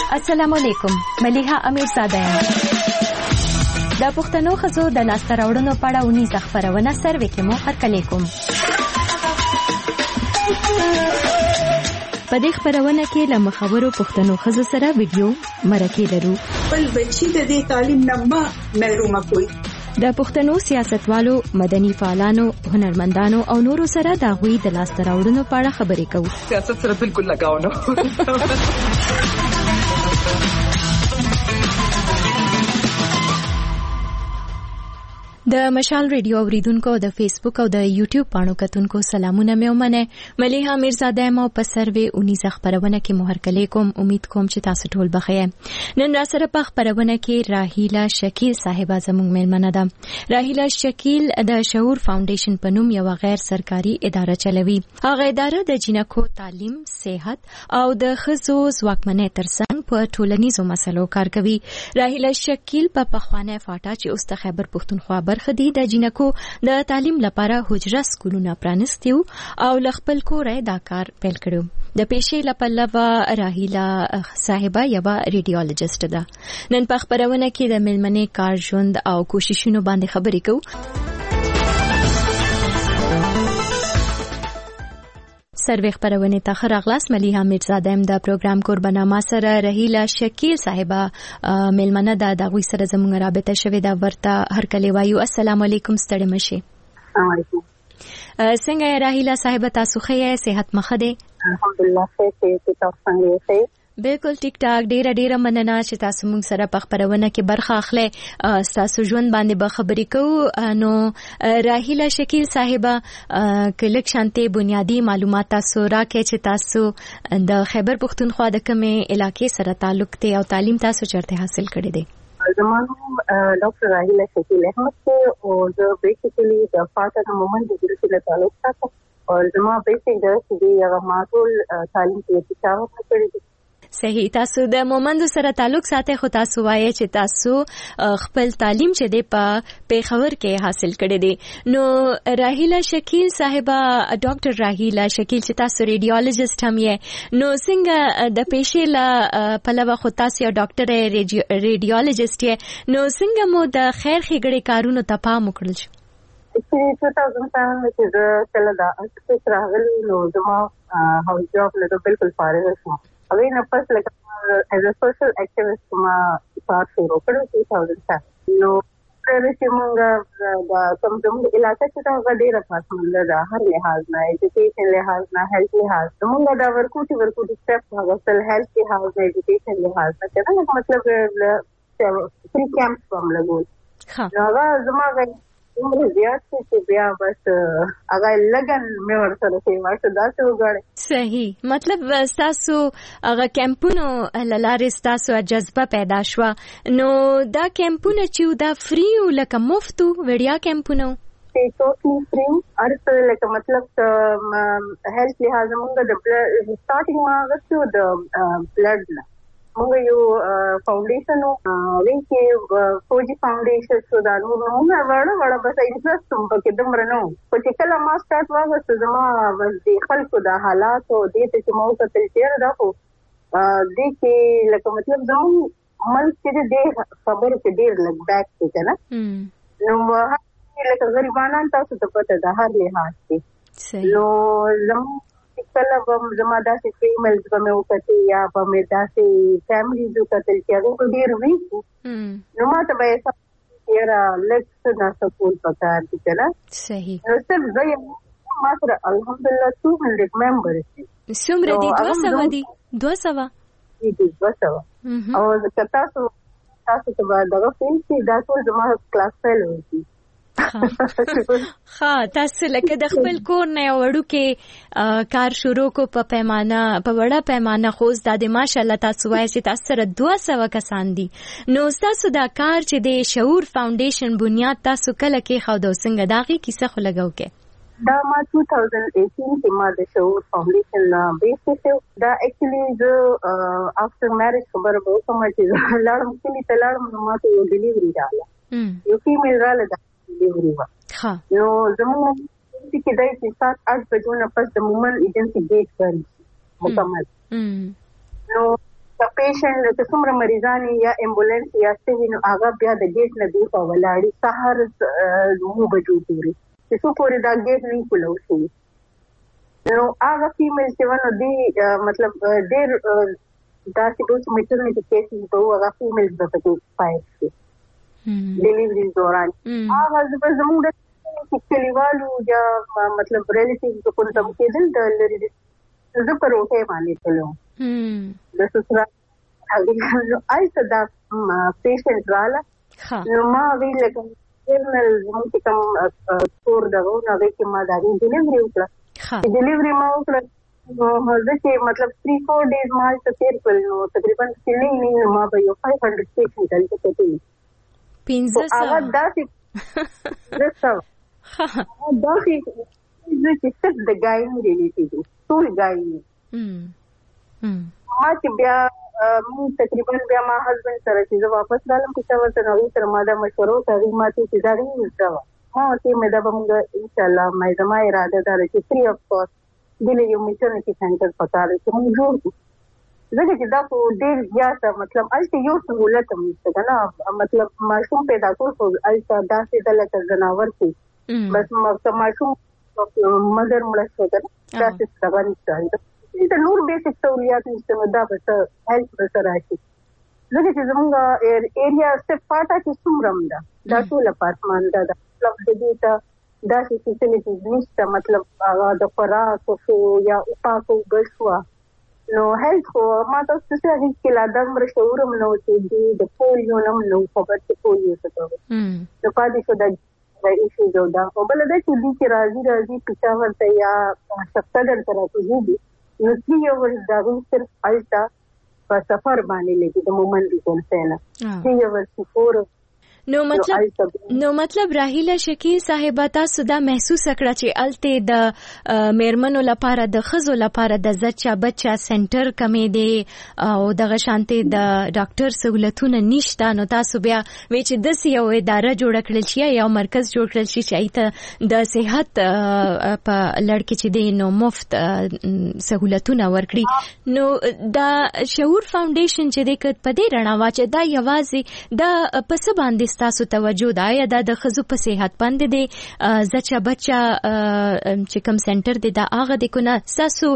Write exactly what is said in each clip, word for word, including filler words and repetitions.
السلام علیکم. ملیحه امیرزاده یم. د پښتنو ښځو د لاسته راوړنو په اړه اونیزه خپرونه سروې کې مو هرکلی کوم. په دې خپرونه کې له مخورو پښتنو ښځو سره ویډیو مرکې لرو. بل بچی د دې تعلیم نه ما محرومه کوي. د پښتنو سیاستوالو، مدني فعالانو، هنرمندانو او نورو سره د هغوی د لاسته راوړنو په اړه خبرې کوو. سیاست سره بالکل لګاو نه. د مشال ریډیو اوریدونکو د فیسبوک او د یوټیوب پاڼو کتونکو سلامونه مې ومنه. ملیحه امیرزاده یم او په سروې اونیزه خپرونه کې مو هرکلی کوم. امید کوم چې تاسو ټول بخیر. نن را سره په خپرونه کې راهیله شکیل صاحبه زموږ میلمنه ده. راهیله شکیل د شعور فاونډیشن په نوم یو غیر سرکاري اداره چلوي. هغه اداره د جنکو تعلیم، صحت او د ښځو ځواکمنۍ ترڅنګ په ټولنیزو مسلو کار کوي. راهیله شکیل په پخوانۍ فاټا چې اوس د خیبر پښتونخوا خدي د جنکو د تعلیم لپاره حجره سکولونه پرانستیو او ل خپل کور دا کار پیل کړو. د پیشې لپاره راهیله صاحبه یو ریډیولوژیست ده. نن په خبرونه کې د ملمنې کار ژوند او کوششونو باندې خبرې کوو. سروې خبرونه ته خراغلاس. ملیحه امیرزاده یم د پروګرام قربانه. ما سره راهیله شکیل صاحبه ملمنه ده. د غوي سره زموږ رابطه شوې ده. ورته هرکلی وایو. السلام علیکم. ستړي مشه. السلام علیکم. څنګه یې راهیله صاحبه؟ تاسو ښه یې؟ صحت مخه ده؟ الحمدلله ښه ښه. تاسو څنګه یې؟ بالکل ټیک ټاک. ډیره ډیره مننه چې تاسو موږ سره په خبرونه کې برخه اخلئ. تاسو ژوند باندې به خبرې کوو. نو راهیله شکیل صاحبه کلک شانتي بنیادی معلومات تاسو راکې چې تاسو د خیبر پښتونخوا د کومې علاقې سره تعلق دی او تعلیم تاسو چیرته حاصل کړی دی؟ زما نوم ډاکټر راهیله شکیل احمد دی او زه بیسیکلی د فاټا د مومن د ګروپ سره تعلق ساتم او زما بیسیک درس دی هغه معقول تعلیم کې تشاوت کړی دی. صحیح. تاسو د مومندو سره تعلق ساتي خو تاسو وایي چې تاسو خپل تعلیم چې دی په پیښور کې حاصل کړی دی. نو راهیله شکیل صاحبه، ډاکټر راهیله شکیل چې تاسو ریډیولوژیست هم یې، نو څنګه د پیښې له پلوه خو تاسو یو ډاکټر ریډیولوژیست یې، نو څنګه مو د خیر ښېګړې کارونو ته پام وکړل شو؟ چې دوه هزار سات کې زه کله دا اساس راغلی نو زما هاوس جاب له بالکل فارغ شوم. اوی نه پس لکه as a social activist ما کار شروع کړو دوه هزار سات. نو پرې چې موږ د کوم کوم علاقې څخه غډېره پاتمنده ده، هر لحاظ نه، ایجوکیشن لحاظ نه، هیلث لحاظ نه، موږ دا ورکوټي ورکوټي سټپ هغه سل هیلث لحاظ نه، ایجوکیشن لحاظ نه کړه. مطلب فری کیمپ کوم لګول. نو هغه زما عمر زیات چې بیا بس هغه لګن مې ورسره کوي ماته داسې وګړي. صحیح. مطلب تاسو هغه کیمپونو لاره تاسو جذبه پیدا شو. نو دا کیمپونه چې دا فری او لکه مفتو وړیا کیمپونه ته ټوټلی فری ارته لکه مطلب هیلث لحاظ موږ د سٹارټینګ ما غوښتو د بلډ نه موږ یو فاونډیشن او وینکي فوجي فاونډیشن سو دا نو موږ وړه وړه بس انټرست هم پکې دمر نو په چې کله ما سٹارټ واغسته زما د خلکو د حالات او د دې چې موږ ته تیر دا خو د کې لکه مطلب زمو ملک چې دې خبر کې ډیر لګ بیک کې کنه نو لکه غریبانان تاسو ته پته ده هر لحاظ کې نو زمو کله به زما داسې فیملز به مې وکړي یا به مې داسې فیملیز وکړل چې هغه ډېر ویک نو ما ته به یې یاره لږ څه نه سکول پکار دي که نه. صحیح. نو صرف زه یم ما سره الحمدلله څو هنډرډ ممبرز دي. څومره دي؟ دوه سوه دي؟ دوه سوه دي دوه سوه او که تاسو تاسو ته به دغه فیل چې دا ټول زما کلاس فیلوز دي. ها تاسو لکه د خپل کور نه وړو کې کار شروع کو په پیمانه په وړه پیمانه خو د ماشاءالله تاسو وایي چې تاسو سره دوه سوه کسان دي. نو تاسو دا کار چې د شعور فاونډیشن بنیاد تاسو کله کې خو د څنګه داغي کیسه خو لګاو کې دا ما دوه هزار اټین کې ما د شعور فاونډیشن بیسس دا اکچولی زه افټر میریج خبره به کوم چې لاړم کلی ته لاړم نو ما ته یو ډیلیوري راغله یو فیمیل راغله ډیلیوري وا ها نو زموږ چې دای چې سات اټ بجو نه پس د مومن ایجنسی ګیټ کړی مکمل نو د پیشنټ د څومره مریضان یا امبولانس یا څه نو هغه بیا د ګیټ نه دی په ولاړی سحر نو بجو پوری چې څو پوری دا ګیټ نه کولو شي نو هغه فیمیل چې ونه دی مطلب ډیر دا چې دوی میټرنټی کیسز په هغه فیمیل د پټو پای شي ډیلیوري دوران هغه زموږ د کلیوالو یا مطلب ریلیټیوز په کوم ځای کې دل د لري زه پر اوټه باندې تلم د سسرا هغه آیته دا پیشنټ رااله نو ما وی لکه جنرال زموږ کوم کور دغه نو کې ما دا ډیلیوري وکړه ډیلیوري ما وکړه نو زه چې مطلب three four days ما ته تیر کړل نو تقریبا سلی نه ما به یو five hundred پیشنټ دلته کېږي پنځه سوه هغه داسې درسته داسې زه چې څه د ګایني ریلیټیو ټول ګایني ما چې بیا مو تقریبا بیا ما هسبند سره چې زه واپس رالم چې تاسو سره نو سره ما دا مشوره کوي ما چې دا ری وځه ما چې مې دا موږ ان شاء الله مې زما اراده ده چې فری اف کاست دلته یو میټرنټی سنټر پکاره چې موږ جوړ زګه چې دا په ډېر زیات مطلب الته یو سہولت هم نشته نه مطلب ماشوم پیدا کول خو الته داسې دلته زناور کې بس ماشوم مدر مړ شو دا داسې څه نشته د نور بیسیک سہولیات نشته نو دا به هیلث به سره شي زګه چې زموږ ایریا سټپ پاټه چې څومره ده دا ټول اپارتمان ده مطلب د دې ته داسې فیسیلیټیز نشته مطلب هغه د خوراک او یا پاکو بشوا نو هیلث خو ما تاسو ته هیڅ کله د امر شعورم نو چې د پولیو نوم نو خبر چې پولیو څه ته نو پاتې شو د ایشو جوړه او بل دا چې دې چې راځي راځي پېښور ته یا شپږر تر راځي نو چې یو ورځ دا صرف الټا په سفر باندې لګي د مومن دي کنسنه چې یو ورځ فور نو مطلب نو مطلب راهیله شکیل صاحب تاسو دا محسوس کړه چې الته د میرمنو لپاره د خزو لپاره د زچا بچا سنټر کمې دی او دغه شانته د ډاکټر سہولتونه نشته نو تاسو بیا وی چې د یو اداره جوړ کړل شي یا مرکز جوړ کړل شي چې ایته د صحت په لړ کې چې دی نو مفت سہولتونه ورکړي نو دا شعور فاونډیشن چې د کټ په دې رڼا واچ دا یوازې د پس باندې تاسو توجه دا یا د خزو په صحت باندې دی زچا بچا چې کوم سنټر دی دا هغه د کو نه تاسو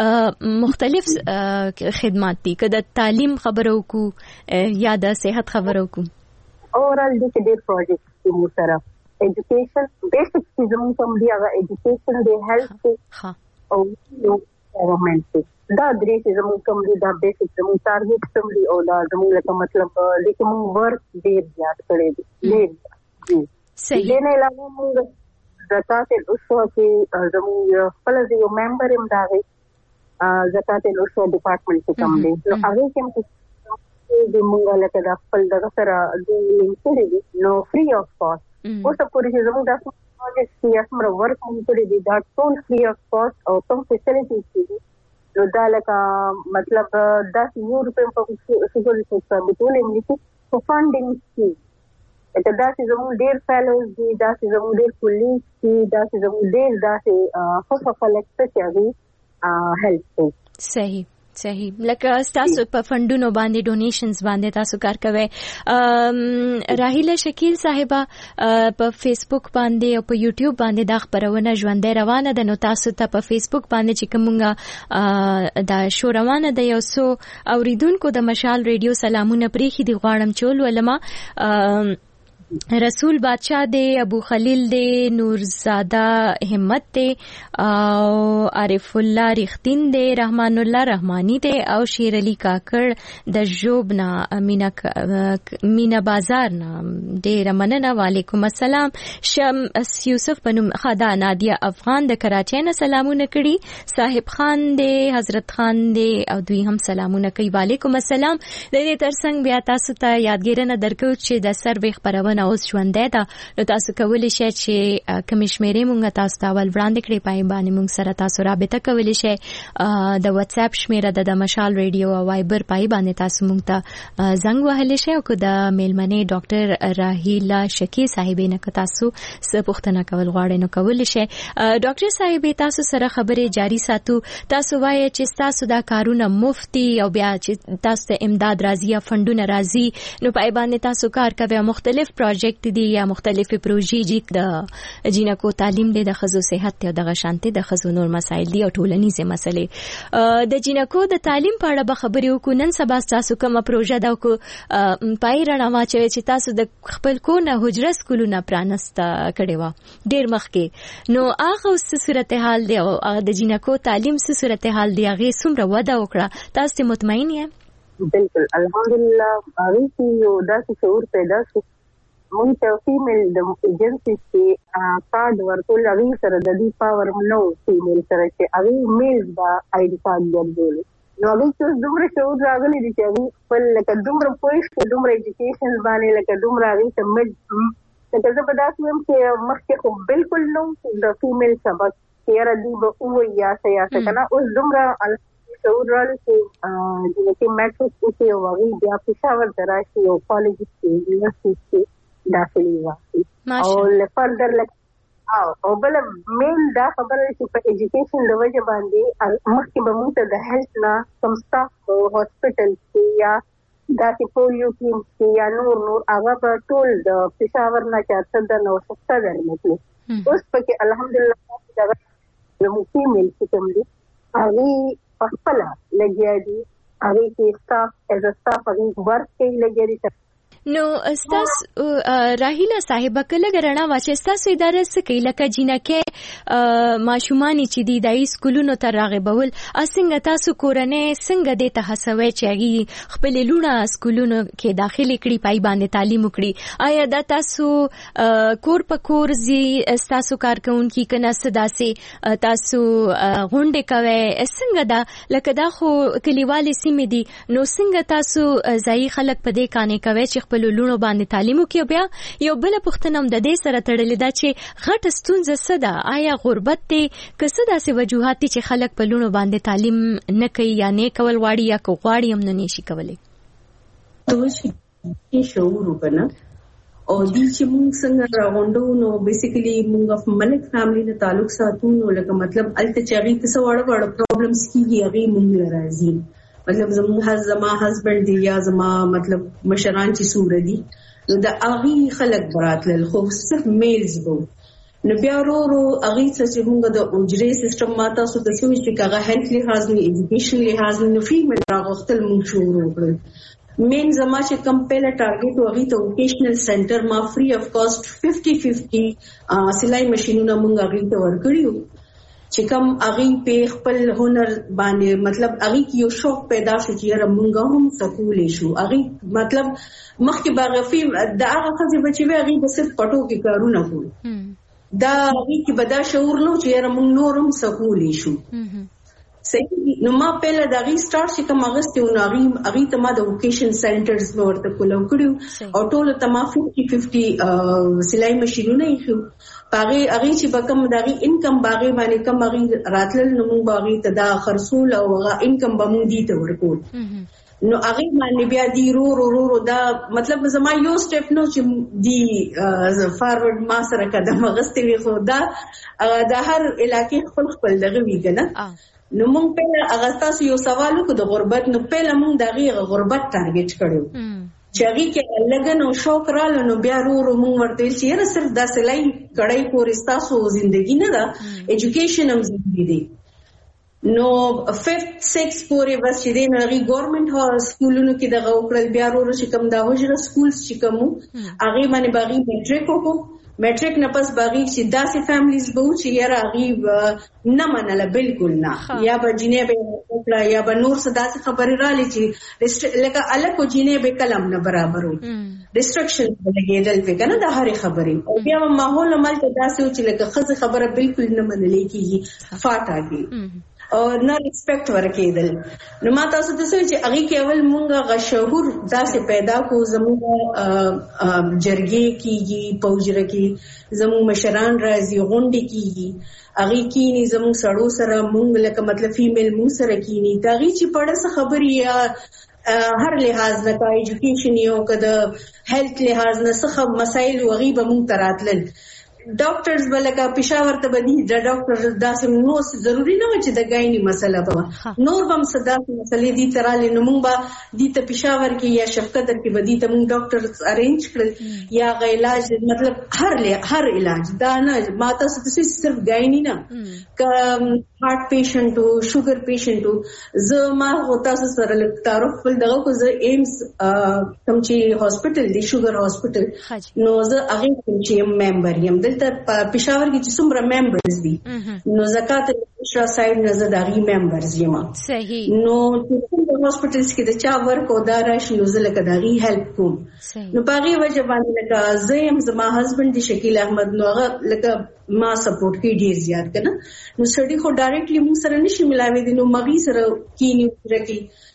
مختلف خدمات دي کده تعلیم خبرو کو یا د صحت خبرو کو اورال د دې پروجیکټ کې مو سره ایجوکیشن بیسیک چیزونو کوم دی هغه ایجوکیشن دی هیلث ها او نو ګورنمنت دا درې چې زموږ کوم دي دا بیسیک زموږ ټارګټ کوم دي او دا زموږ لکه مطلب لیکن موږ ورک ډېر زیات کړی دی ډېر صحیح نه علاوه موږ زکات الاصول کې زموږ خپل یو ممبر هم دا وي زکات الاصول ډپارټمنټ کې کوم دی نو هغه کوم چې موږ لکه دا خپل دغه سره د لینکړي نو فری اف کاست اوس په پوره زموږ د پروجیکټ کې اسمره ورک موږ کړی دی دا ټول فری اف کاست او کوم فیسیلیټیز دي نو دا لکه مطلب دا یو روپیم په شګل څخه د ټول انګلیسي په فاندینګ کې دا چې زموږ ډېر فیلوز دي دا چې زموږ ډېر پولیس دي دا چې زموږ ډېر دا چې خو خلک څه کوي هیلث صحیح صحیح لکه تاسو په فندونو باندې ډونیشنز باندې تاسو کار کوي راهیله شکیل صاحبہ په فیسبوک باندې او په یوټیوب باندې دا خبرونه ژوندۍ روانه ده نو تاسو ته په فیسبوک باندې چې کومه دا شو روانه ده یو څو اوریدونکو د مشال ریډیو سلامونه پریخي دی غواړم چول ولما رسول بادشاہ دے ابو خلیل دے نورزادہ همت دے او عارف الله رختین دے رحمان الله رحمانی دے او شیر علی کاکڑ د جوبنا مینا مینا بازار نا ډیر مننه وعلیکم السلام شمس یوسف بنو خدا نادیه افغان د کراچۍ نه سلامونه کړي صاحب خان دے حضرت خان دے او دوی هم سلامونه کوي وعلیکم السلام د دې ترڅنګ بیا تاسو ته یادګیرنه درکو چې د سروې خبرونه ټولنه اوس ژوندۍ ده، نو تاسو کولی شئ چې کومې شمیرې مونږ تاسو ته اول وړاندې کړئ، پای باندې مونږ سره تاسو رابطه کولی شئ. د واتس اپ شمیره د مشال ریډیو او وایبر پای باندې تاسو مونږ ته زنګ وهلی شئ، او که د میلمنې ډاکټر راهیله شکی صاحبې نه که تاسو څه پوښتنه کول غواړئ نو کولی شئ. ډاکټر صاحبې تاسو سره خبرې جاری ساتو. تاسو وایئ چې تاسو دا کارونه مفتی او بیا چې تاسو ته امداد راځي یا فندونه راځي نو پای باندې تاسو کار کوي. مختلف پروجیکټ دي یا مختلفې پروژې دي د جینکو تعلیم دی، د ښځو صحت او د غشانتي د ښځو نور مسایل دي او ټولنیزې مسلې. د جینکو د تعلیم په اړه به خبرې وکړو. نن سبا تاسو کومه پروژه ده او پای رڼا واچوي چې تاسو د خپل کور نه حجره سکولونه پرانسته کړې وه ډېر مخکې، نو هغه اوس څه صورتحال دی او د جینکو تعلیم څه صورتحال دی، هغې څومره وده وکړه، تاسو مطمئن یې؟ بالکل الحمدلله هغې کې یو داسې شعور پیدا شو. مونږ ته فیمیل د ایجنسي چې کارډ ورکول هغې سره د دې پاور نه و فیمیل سره چې هغې میلز به آی ډي کارډ ګرځولې، نو هغې کې اوس دومره شعور راغلی دی چې هغې خپل لکه دومره پوه شو دومره ایجوکیشن باندې لکه دومره هغې ته مډ لکه زه به داسې وایم چې مخکې خو بالکل نه د فیمیل سبق چې یاره دوی به ووایي یا څه یا څه که نه، اوس دومره شعور راغلی چې جینکې میټرک وکړي او هغې بیا پېښور ته راشي او کالج کې یونیورسټي کې داخلي واخلي او فردر لکه او بله مین دا خبره چې په ایجوکیشن د وجه باندې مخکې به موږ ته د هیلث نه کوم سټاف په هاسپټل کې یا داسې پولیو ټیم کې یا نور نور هغه به ټول د پېښور نه چارسده نه وسسته درنکړي. اوس پکې الحمدلله دغه زموږ فیمیل چې کوم دي هغې خپله لګیا دي، هغې کې سټاف ایز ا سټاف هغې ورک کوي لګیا دي. نو ستاسو راهیله صاحبه که لږ رڼا واچوئ، ستاسو اداره څه کوي؟ لکه جینکې ماشومانې چې دي د سکولونو ته راغبول، څنګه تاسو کورنۍ څنګه دې ته هڅوئ چې هغې خپلې لوڼه سکولونو کې داخلې کړي، پای باندې تعلیم وکړي؟ آیا دا تاسو کور په کور ځي ستاسو کارکوونکي که نه څه داسې تاسو غونډې کوئ؟ څنګه ده؟ لکه دا خو کلیوالې سیمې دي، نو څنګه تاسو ځایي خلک په دې قانع کوئ چې خپل لونو باندې تعلیم وکړي؟ بیا یو بل پوښتنه هم د دې سره تړلې ده چې غټه ستونزه څه ده؟ آیا غربت دی که څه داسې وجوهات دي چې خلک په لونو باندې تعلیم نه کوي یا نه کول غواړي یا که غواړي هم نه شي کولی؟ ټول شعور وکنه او دې چې موږ څنګه راغونډو نو بیسیکلی موږ په ملک فیملی نه تعلق ساتو، نو لکه مطلب الته چې هغې ته څه واړه واړه پرابلمس کېږي هغې موږ راځي، مطلب زموږ زما هسبنډ دی یا زما مطلب مشران چې څومره دي نو د هغې خلک به راتلل، خو صرف میلز به نو بیا ورو ورو هغې څه چې موږ د حجرې سسټم ما تاسو ته څه وایي چې که هغه هیلث لحاظ نه ایجوکیشن لحاظ نه فیمیل راغوښتل موږ شروع وکړل. مین زما چې کوم پهله ټارګېټ و هغې ته ووکیشنل سینټر ما فري اف کاسټ ففټي ففټي سلای مشینونه موږ هغې ته ورکړي وو چې کوم هغې په خپل هنر باندې مطلب هغې کې یو شوق پیدا شو چې یاره مونږ هم سکولی شو. هغې مطلب مخکې به هغه فیم د هغه ښځې به چې وی هغې به صرف پټو کې کارونه کړو، دا هغې کې به دا شعور نه و چې یاره مونږ نور هم سکولی شو. صحیح. نو ما پهله د هغې سټارټ چې کوم اخیستی و نو هغې ته ما د ووکیشن سینټرز به ورته کولاو کړي او ټولو ته ما ففټي ففټي سلای مشینونه ایښي وو. په هغې هغې چې به کوم د هغې انکم به هغې باندې کوم هغې راتلل نو موږ به هغې ته دا خرڅول او هغه انکم به موږ دې ته ورکول. نو هغې باندې بیا دی رو رو رو رو دا مطلب زما یو سټیپ نو چې دی فارورډ ما سره قدم اخیستی وي، خو دا د هر علاقې خپل خپل دغه وي که نه. نو مونږ پهله هغه ستاسو یو سوال وکړو د غربت، نو پهله مونږ د هغې غربت ټارګېټ کړی و چې هغې کې لګن او شوق راله، نو بیا ورو ورو مونږ ورته ویل چې یاره صرف دا سلای کړی پورې ستاسو زندګي نه ده، ایجوکیشن هم ضروري دی. نو ففت سکس پورې بس چې دی نو هغې ګورمنټ سکولونو کې دغه وکړل. بیا ورو ورو چې کوم دا حجره سکولز چې کوم وو هغې باندې به هغې میټریک وکړو. میټریک نه پس به هغې چې داسې فیملیز به وو چې یاره هغې نه منله بالکل نه، یا به جینۍ به یې وکړه یا به نور څه داسې خبرې رالې چې لکه هلک و جینۍ به کله هم نه برابر وو، ریسټرکشن به لګېدل پې که نه د هرې خبرې. او بیا به ماحول همالته داسې و چې لکه ښځې خبره بالکل نه منلی کېږي، فاټ آګې. او نه ریسپیکټ ورکېدل. نو ما تاسو ته څه چې هغه کې اول مونږه غشهور داسې پیدا کو زموږ جرګې کیږي پوجره کې زموږ مشران راځي غونډې کیږي هغه کینی زموږ سړو سره مونږ لکه مطلب فیمیل مونږ سره کینی دا غي چې پړه څه خبري یا هر لحاظ نه کا ایجوکیشن یو کده هیلث لحاظ نه څه مسایل وغي به مونږ تراتل ډاکټرز بلکه پېښور ته بدی د ډاکټر داسې نو ضروری نه و چې د غایني مسله به نور هم صدا مسلې دي تراله نو مونږ به دي ته پېښور کې یا شفقت کې بدی ته مونږ ډاکټر ارینج کړل یا غ علاج مطلب هر هر علاج دا نه ماته څه صرف غایني نه ک هارت پیشنټ او شوګر پیشنټ زه ما هوتا سره تعارف ول دغه کو زه ایمز کوم چې هاسپټل دی شوګر هاسپټل نو زه هغه کوم چې ممبر یم دلته پېښور کې چې څومره ممبرز دي نو زکات شرا سایډ نه زه دغه ممبرز یم صحیح نو په هاسپټلز کې د چا ورک او دارا شنو زه لکه دغه هیلپ کوم نو باغی وجه باندې لکه زه يم زما هسبند دی شکیل احمد نو هغه لکه ما سپورټ کې ډیر زیات کنه نو سړی خو ډایرکټلی موږ سره نشي ملاوي دي نو مغي سره کینی ورکی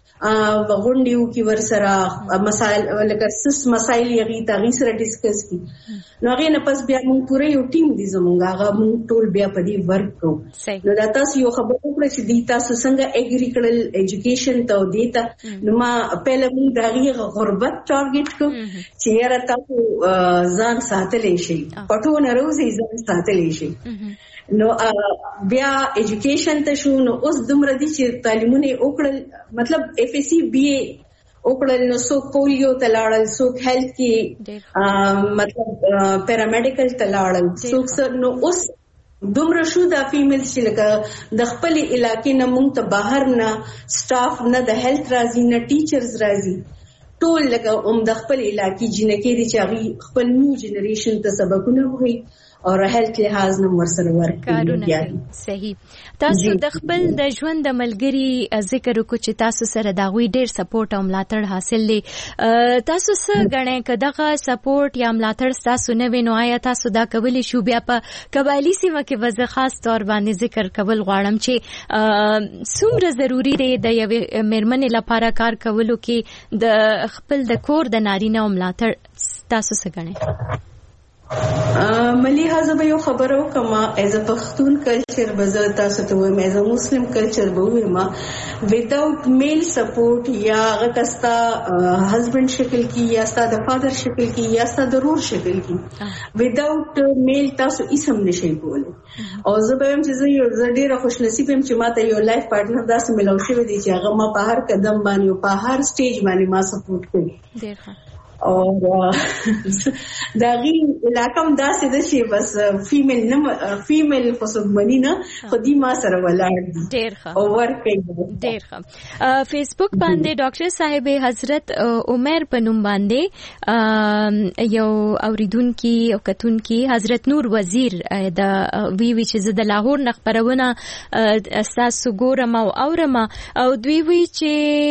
ا غونډیو کې ور سره مسائل لکه سس مسائل یغي تاغي سره ډیسکس کی نو هغه نه پس بیا موږ پوره یو ټیم دي زموږ هغه موږ ټول بیا په دې ورک کوو نو دا تاسو یو خبره وکړه چې دی تاسو څنګه اګری کړل ایجوکیشن ته دیتا نو ما پهله موږ دغه غربت ټارګټ کو چې یاره تاسو ځان ساتلې شي پټونه روزي ځان ساتلې شي نو بیا ایجوکیشن ته شو نو اوس دومره دي چې تعلیمونه وکړل مطلب اف ایس سی بی اے وکړل نو سو پولیو تلاړل سو هیلث کې مطلب پیرامیډیکل تلاړل سو نو اوس دومره شو دا فیمیل چې لکه د خپل علاقې نه مونږ ته بهر نه سټاف نه د هیلث راځي نه ټیچرز راځي ټول لکه هم د خپل علاقې جنکې دي چې هغه خپل نیو جنریشن ته سبقونه وایي اور هیلث لحاظ نو ورسره ورکړي صحیح تاسو د خپل د ژوند د ملګری ذکر وکړو چې تاسو سره دا غوي ډیر سپورټ او ملاتړ حاصل لې تاسو څه غنئ کداغه سپورټ یا ملاتړ تاسو نه وینو آیا تاسو دا کولې شو بیا په قبایلی سیمه کې وځه خاص تور باندې ذکر کول غواړم چې څومره ضروری دی د یوې مېرمنې لپاره کار کولو کې د خپل د کور د نارینه او ملاتړ تاسو څه غنئ مليها زه به یو خبرو کما ایز ا پښتون کلچر بزر تاسو ته وایم ایز ا مسلم کلچر به وایم وداوت میل سپورټ یا غکستا هسبند شکل کی یا ستا د فادر شکل کی یا ستا د رور شکل کی وداوت میل تاسو اسم نشي کولای او زه به هم چې زه یو ډیره خوش نصیب یم چې ماته یو لایف پارټنر داسې ملو شوی دی چې هغه ما په هر قدم باندې او په هر سټیج باندې ما سپورټ کوي ډیر ښه اور داغي علاقه هم داسې ده چې بس فیمیل نه فیمیل خصوصمنی نه خودي ما سره ولاړ دي ډیر ښه او ورکه ډیر ښه فیسبوک باندې ډاکټر صاحب حضرت عمر پنوم باندې یو اوریدونکو او کتونکو حضرت نور وزیر د وی وی چې د لاهور نخبرونه اساس ګورم او اورم او دوی وی چې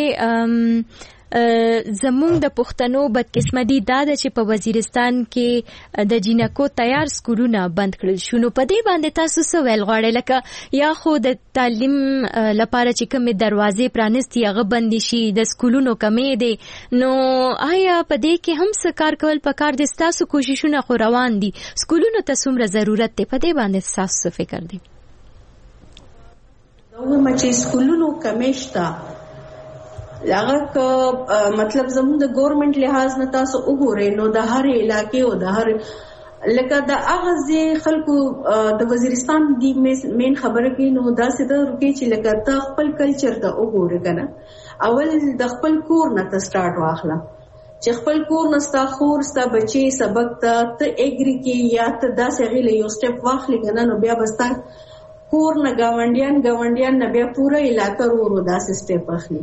زمونږ د پښتنو بدقسمتي دا ده چې په وزیرستان کې د جینکو تیار سکولونه بند کړل شو نو په دې باندې تاسو څه ویل غواړئ لکه یا خو د تعلیم لپاره چې کومې دروازې پرانستي هغه بند شي د سکولونو کمې دي نو آیا په دې کې هم څه کار کول پکار دي تاسو کوششونه خو روان دي سکولونو ته څومره ضرورت دی په دې باندې تاسو فکر دی نو مچې سکولونو کمېشتا هغه مطلب زموږ د ګورنمنت لحاظ نه تاسو وګورئ نو د هر علاقې او د هر لکه د اغازي خلکو د وزیرستان دی مین خبره کې نو دا سده رکی چې لکه ته خپل کلچر ته وګورئ کنه اول د خپل کور نه ته سٹارټ واخله چې خپل کور نه ستا خور ستا بچي سبق ته ته اګری کې یا ته داسې غیله یو سټپ واخلې کنه نو بیا بستا کور نه گاونډیان گاونډیان نه بیا پوره علاقہ ورو داسې سټپ اخلي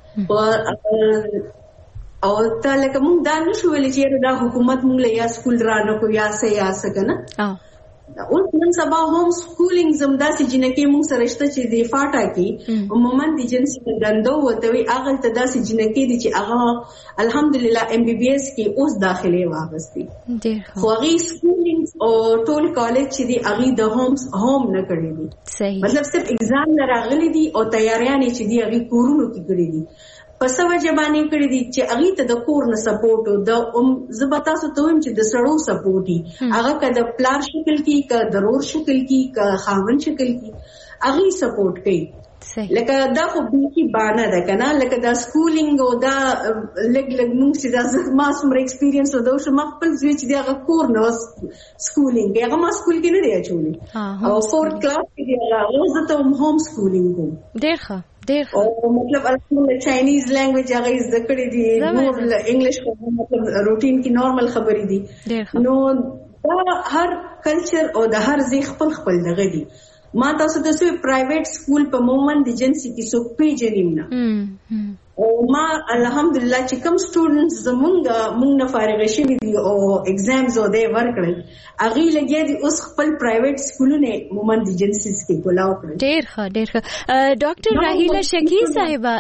او تا لکه مونږ دا نشو ویل چې دا حکومت مونږ له یا سکول را نه کو یا سه یا سه کنه اوس نن سبا هوم سکولینګ زمدا سي جنکه موږ سره شته چې د فاټا کې عموما د جنسي دندو وتوي اغل ته داسې جنکه دي چې هغه الحمدلله ام بي بي اس کې اوس داخله واغستي خو هغه سکولینګ او ټول کالج چې دی هغه د هوم هوم نه کړی دي صحیح مطلب صرف ایگزام نه راغلي دي او تیاریاں چې دی هغه کورونو کې کړی دي پس وجه باندې کړی دي چې هغه ته د کور نه سپورټ او د ام زبتا سو ته چې د سړو سپورټي هغه کده پلار شکل کې ک ضرور شکل کې ک خاون شکل کې هغه سپورټ کوي لکه دا خو بيخي باندې ده کنه لکه دا سکولینګ او دا لګ لګ موږ چې دا ما سمره ایکسپیرینس او دا شو خپل ځوی چې دا کور نو سکولینګ هغه ما سکول کې نه دی اچولې او فورث کلاس کې دی هغه زه ته هوم سکولینګ کوم ډېر ښه ډېر او مطلب الحمدلله چاینیز لینګویج هغه زده کړې دي نور انګلیش مطلب روټین کې نارمل خبرې دي نو دا هر کلچر او د هر ځای خپل خپل دغه دي ما تاسو ته سوی پرایویټ سکول په مومن د جنسي کې سو پیجنیم نه او ما الحمدلله چې کوم سټوډنټس زمونږ مونږ نه فارغ شوي دي او ایگزامز او دې ورکړل هغه لګیا دي اوس خپل پرایویټ سکولونه مومن د جنسي کې کولاو کړل ډېر ښه ډېر ښه ډاکټر راهیله شکی صاحبہ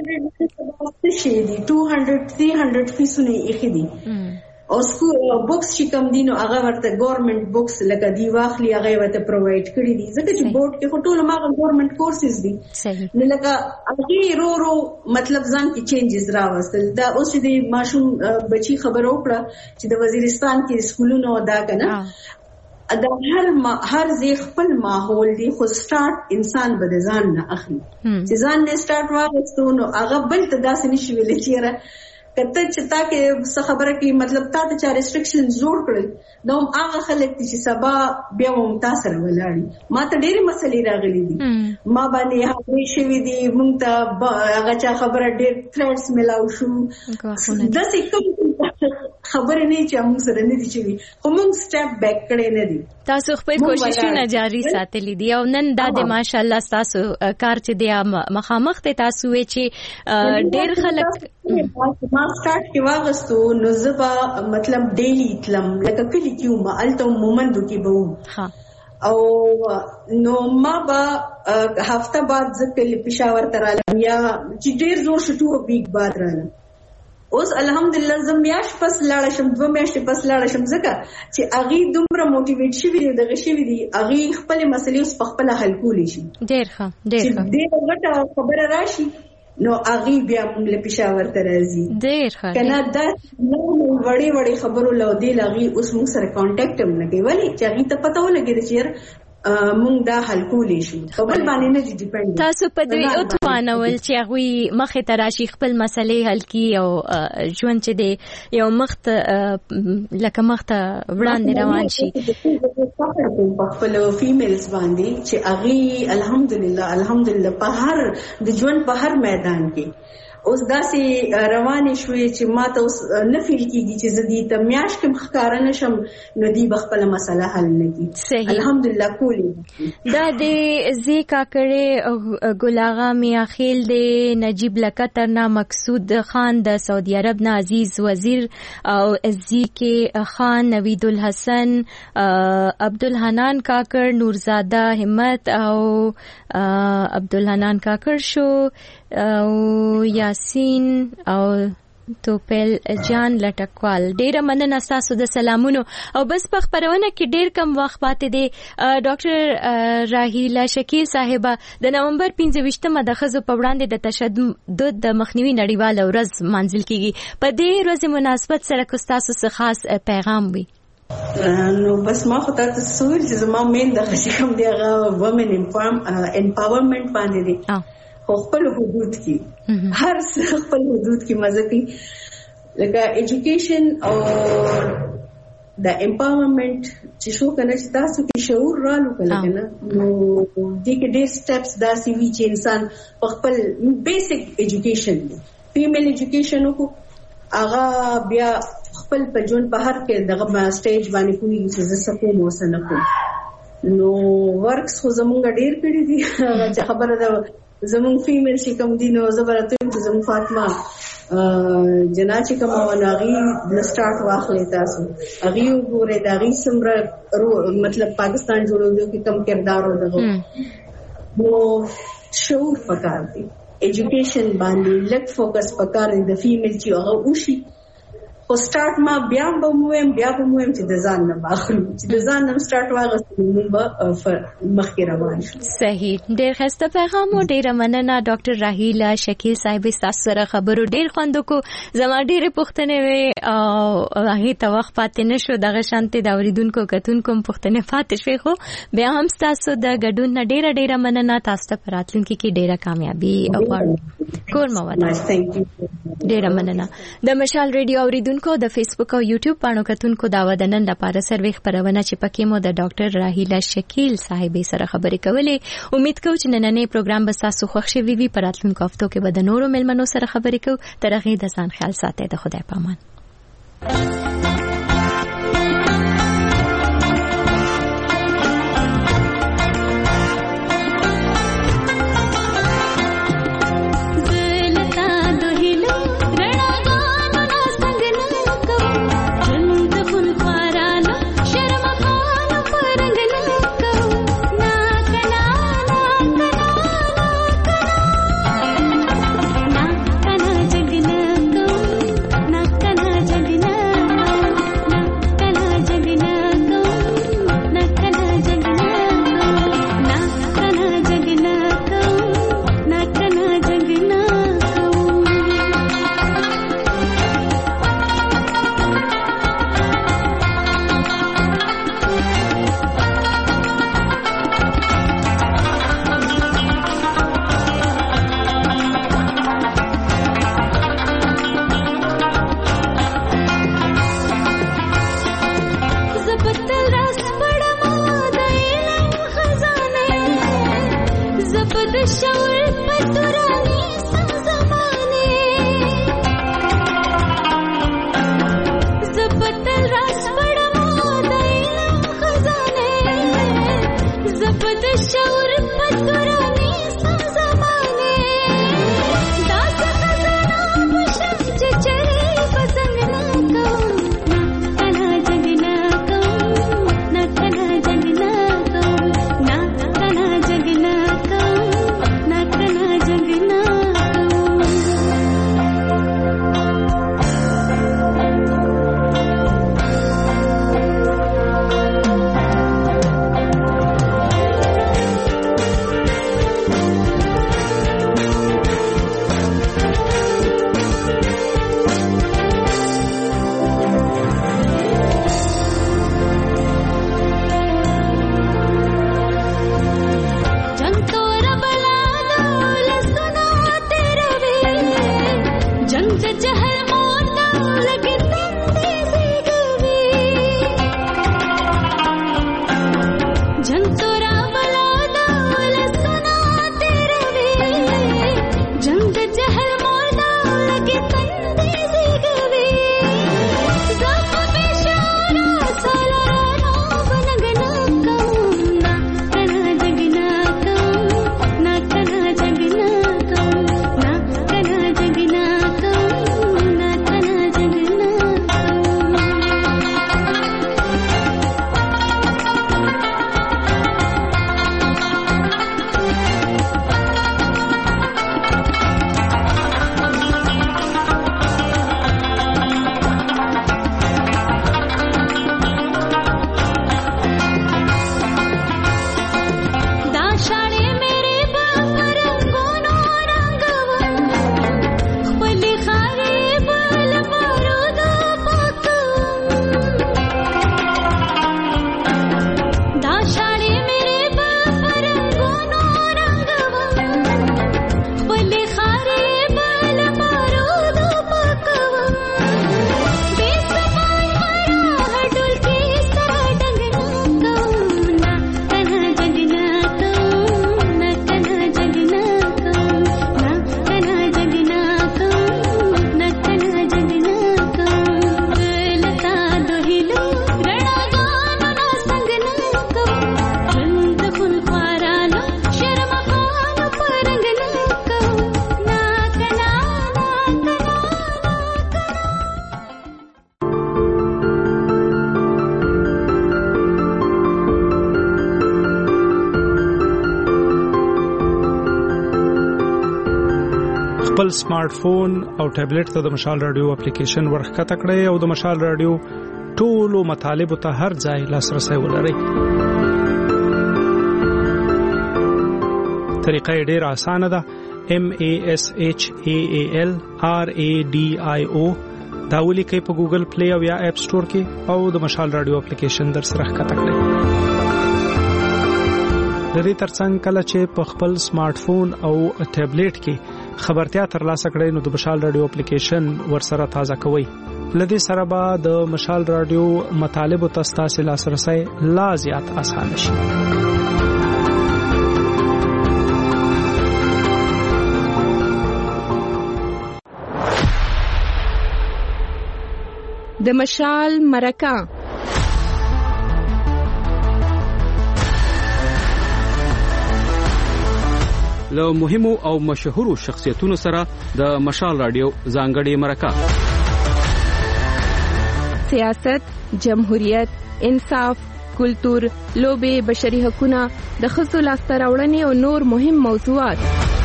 شي دي two hundred three hundred فیسونه یې خدي او سکول بوکس چې کوم دینو هغه ورته ګورنمنت بوکس لکه دی واخلي هغه ورته پرووایډ کړی دي ځکه چې بورډ کې ټول ما ګورنمنت کورسز دي صحیح نو لکه هغه رو رو مطلب ځان کې چینجز راوستل دا اوس دې ماشوم بچي خبر وکړه چې د وزیرستان کې سکولونو دا کنه دا هر ما هر ځای خپل ماحول دی خو سٹارټ انسان به ځان نه اخلي چې ځان نه سٹارټ واغستو نو هغه بل ته داسې نشي ویل چیرې کته چې تا کې څه خبره کې مطلب تا ته چا ریسټریکشن جوړ کړل نو هغه خلک چې سبا بیا ممتاز سره ولاړي ما ته ډېری مسلې راغلي دي ما باندې هغه شوی دي مونږ ته هغه چا خبره ډېر تھریټس ملاو شو داسې کوم خبره نه چې موږ سره نه دي چې خو موږ سټپ بیک کړي نه دي تاسو خپل کوششونه جاری ساتلي دي او نن د ماشاءالله تاسو کار چې دی مخامخ ته تاسو وی چې ډېر خلک ما سٹارټ کې واغستو نو زبا مطلب ډیلی تلم لکه کلی کیو ما الته مومند کې بو ها او نو ما با هفته بعد ځکه پېښور ترالم یا چې ډېر زور شټو بیگ بعد رالم اوس الحمدلله زم میاش پس لاړ شم دوه میاشتې پس لاړ شم ځکه چې اغي دومره موټیویټ شوی دی دغه شوی دی اغي خپل مسلې اوس په خپل حل کولی شي ډېر ښه ډېر ښه دې غټه خبره راشي نو اغي بیا موږ له پېښور ته راځي ډېر ښه کنه دا نو وړي وړي خبرو لو دی لاغي اوس موږ سره کانټیکټ هم نه کوي ولی چې اغي ته پته ولګي چې مونږ دا حل کولی شو خپل باندې نه ډیپند تاسو په دې او توانول چې هغه مخه تراشي خپل مسلې حل کی او ژوند چې دی یو مخت لکه مخت وړاندې روان شي خپل فیمیلز باندې چې هغه الحمدلله الحمدلله په هر د ژوند په هر میدان کې اوس داسې روانې شوې چې ما ته اوس نه فیل کېږي چې زه دې ته میاشت کې ښکاره نه شم نو دې به خپله مسله حل نه کړي الحمدلله کولی دا د زی کاکړې ګل اغا میاخیل د نجیب لکتر نه مقصود خان د سعودي عرب نه عزیز وزیر او زی کې خان نوید الحسن عبدالحنان کاکړ نورزاده همت او عبدالحنان کاکړ شو او یاسین او توپل جان لټکوال ډیره مننه تاسو د سلامونو او بس په خبرونه کې ډیر کم وخت پاتې دی ډاکټر راهیله شکیل صاحبہ د نومبر پنځه ویشتمه د ښځو په وړاندې د تشدد د مخنیوي نړیواله ورځ مانځل کیږي په دې ورځ مناسبت سره کو تاسو څه خاص پیغام وي نو بس ما خو تاسو سوال چې زما مين د خشم دی هغه وومن امپاورمنٹ باندې دی خپل حدود کې هر څه خپل حدود کې مزه کوي لکه ایجوکیشن او د امپاورمنٹ چې شو کنه چې تاسو کې شعور رالو کنه نو دې کې ډېر سټیپس داسې وی چې انسان خپل بیسیک ایجوکیشن فیمیل ایجوکیشن کو هغه بیا خپل په جون په هر کې دغه سټیج باندې کوي چې زه کوم وسنه کوم نو ورکس خو زمونږ ډېر کړی دي چې خبره ده زمون فیمیل چې کوم دي نو زبرته چې زمون فاطمه جنا چې کوم وناغي د سٹارټ واخلې تاسو هغه وګوره دا غي سمره مطلب پاکستان جوړولو کې کم کردار ودغه نو شعور پکار دی ایجوکیشن باندې لک فوکس پکار دی د فیمیل چې هغه وشي او سٹارټ ما بیا به مویم بیا به مویم چې د ځان نه باخلو چې د ځان نه سٹارټ واغستو موږ به مخکې روان شو. صحیح. ډېر ښه پیغام او ډېر مننه ډاکټر راهیله شکیل صاحب تاسو سره خبرو ډېر خوند کو. زما ډېرې پوښتنې وې او هغه ته وخت پاتې نشو دغه شانتي دا اوریدونکو کتونکو پوښتنې پاتې شوې خو بیا هم تاسو د ګډون نه ډېر ډېر مننه. تاسو ته راتلونکي کې ډېره کامیابی او کور مو ودا. ډېر مننه. د مشال ریډیو اوریدونکو کو د فیسبوک او یوټیوب باندې کتونکو دا ودنن لپاره سروې خبرونه چې پکې مو د ډاکټر راهیله شکیل صاحب سره خبرې کولې. امید کوم چې نننې پروګرام به تاسو خوښ شي وي. په راتلونکو هفتو کې به د نورو ملمنو سره خبرې کوو. تر هغه د ځان خیال ساتئ. د خدای پامان. خپل سمارټ فون او ټابلیټ ته د مشال رادیو اپلیکیشن ورخکته کړئ او د مشال رادیو ټولو مطالبو ته هر ځای لاسرسی ولرئ. طریقه یې ډېره اسانه ده. M A S H A A L R A D I O دا ولیکئ په ګوګل پلی او یا اپ سٹور کې او د مشال رادیو اپلیکیشن در سره ښکته کړئ. د دې ترڅنګ کله چې په خپل سمارټ فون او ټابلیټ کې خبرتیا ترلاسه کړئ نو د مشال رادیو اپلیکیشن ورسره تازه کوئ. لدې سره به د مشال رادیو مطالبو ته ستاسو لاسرسی لا زیات اسانه شي. د مشال مرکه له مهمو او مشهورو شخصیتونو سره د مشال رادیو ځانګړې مرکه. سیاست، جمهوریت، انصاف، کلتور، لوبې، بشري حقوقونه، د ښځو لاسته راوړنې او نور مهم موضوعات.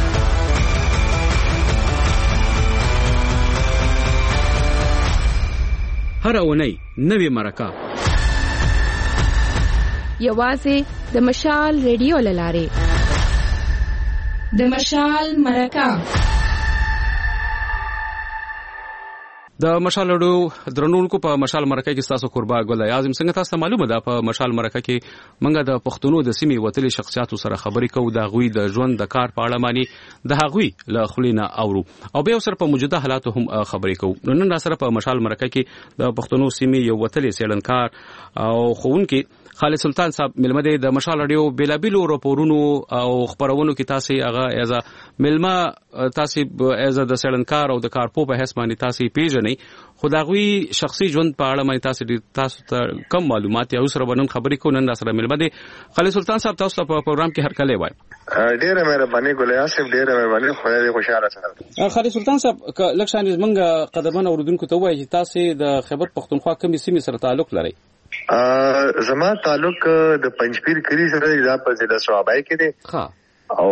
هر اونۍ نوې مرکه یوازې د مشال ریډیو له لارې. د مشال مرکه د مشال رادیو درنونکو په مشال مرکه کې تاسو قربا ګل اعظم څنګه تاسو معلومه ده په مشال مرکه کې منګه د پښتونو د سیمې وتلي شخصیاتو سره خبرې کوو د غوي د ژوند د کار په اړه مانی د هغوی له خلینا اورو او به سره په موجوده حالاتو هم خبرې کوو. نن را سره په مشال مرکه کې د پښتونو سیمې یو وتلي سیلنکار او خوونکي خالد سلطان صاحب ملمه د مشال رادیو بیلابیلو راپورونو او خبرونو کې تاسو هغه ایزا ملمه تاسو ایزا د سیلنکار او د کارپو په حساب باندې تاسو پیژنې خداغوی شخصي ژوند په اړه باندې تاسو تاسو ته کم معلومات یا سره بنن خبرې کو نن سره ملمه د خالد سلطان صاحب تاسو په پروګرام کې هر کله وای. ډیره مهرباني ګولیا صاحب ډیره مهرباني خدای دې خوشاله سره. خالد سلطان صاحب لکشان زمنګ قدمن اوردونکو ته وایي چې تاسو د خیبر پختونخوا کومې سیمې سره تعلق لرئ؟ زما تعلق د پنځپیر کلی سره د په ضلع صوابای کې دی. ها او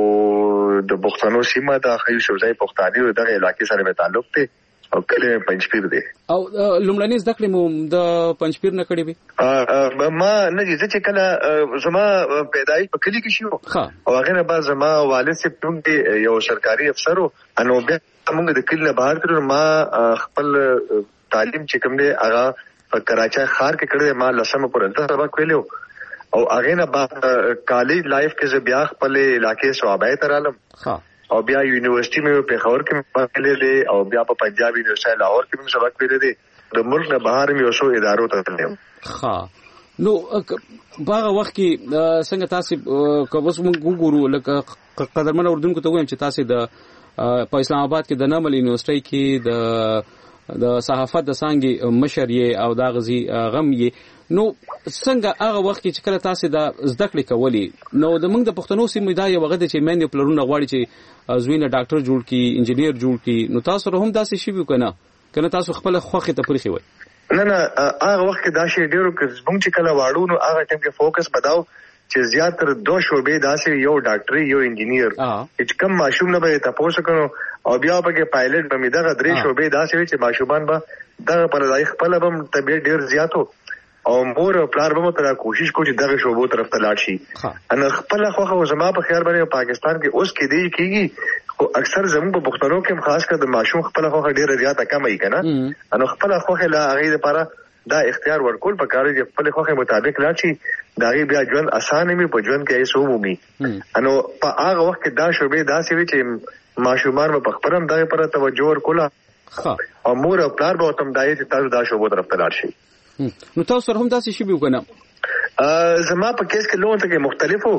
د پښتنو سیمه د خیو شوزای پښتاني دغه علاقې سره مې تعلق دی او کله پنځپیر دی. او لومړنۍ زده کړې مو د پنځپیر نه کړې وي؟ ما نه دي چې کله زما پیدایش په کلی کې شو او هغه نه بعد زما والد صاحب ټول یو سرکاري افسر وو انو بیا موږ د کلی نه بهر کړو. ما خپل تعلیم چې کوم دی هغه په کراچۍ ښار کې کړی. ما لسمه پورته سبق ویلو او هغه نه بعد کالج لایف کې زه بیا خپل علاقې صوابای ته رالم او بیا یونیورسيټي مې په خور کې وکړلې دي او بیا په پنجاب یونیورسيټي لاهور کې مې سبق ویلې دي. د ملک نه بهر مې اوسو ادارو ته تلم. ها نو باغه وخت کې څنګه تاسو کوم وګورو لکه قدرمن اردوونکو ته وایم چې تاسو د په اسلام آباد کې د نامل یونیورسيټي کې د د صحافت د سانګي مشر یې او دا غزي غم یې نو څنګه هغه وخت چې کله تاسو د زده کړې کولې نو د موږ د پښتنو سیمې دا یو وخت چې مېندې پلرونه غواړي چې زوینه ډاکټر جوړ کی انجینیر جوړ کی نو تاسو هم داسې شی وکړه کنه تاسو خپل خوخه ته پرخي وای؟ نه نه هغه وخت دا شی ډیرو کې موږ چې کله واړو نو هغه ټیم کې فوکس بداو چې زیاتره دو شعبې داسې یو ډاکټري یو انجینیر چې کم ماشوم نه به تاسو کنو او بیا په کې پایلټ به مې دغه درې شعبې داسې چې ماشومان به دغه پر ځای خپل به طبيعت ډیر زیاتو او مور او پلار به تر کوشش کوي چې دغه شعبو طرف ته لاړ شي. ان خپل خوخه زما په خیال باندې پاکستان کې اوس کې دی کېږي خو اکثر زموږ په پښتنو کې خاص کر د ماشوم خپل خوخه ډیره زیاته کم ای کنه ان خپل خوخه لا هغه لپاره دا اختیار ورکول په کار چې خپل خوخه مطابق لاړ شي دا غي بیا ژوند اسانه می په ژوند کې ایسو مومي. انو په هغه وخت کې دا شعبې داسې وي چې ماشومان په خپلم دغه پر توجه ورکوله او مور او پلار به تم دای چې تاسو دا شعبو طرف ته لاړ شي. نو تاسو هم داسې شی وګڼه زما په کیس کې لون ته مختلفو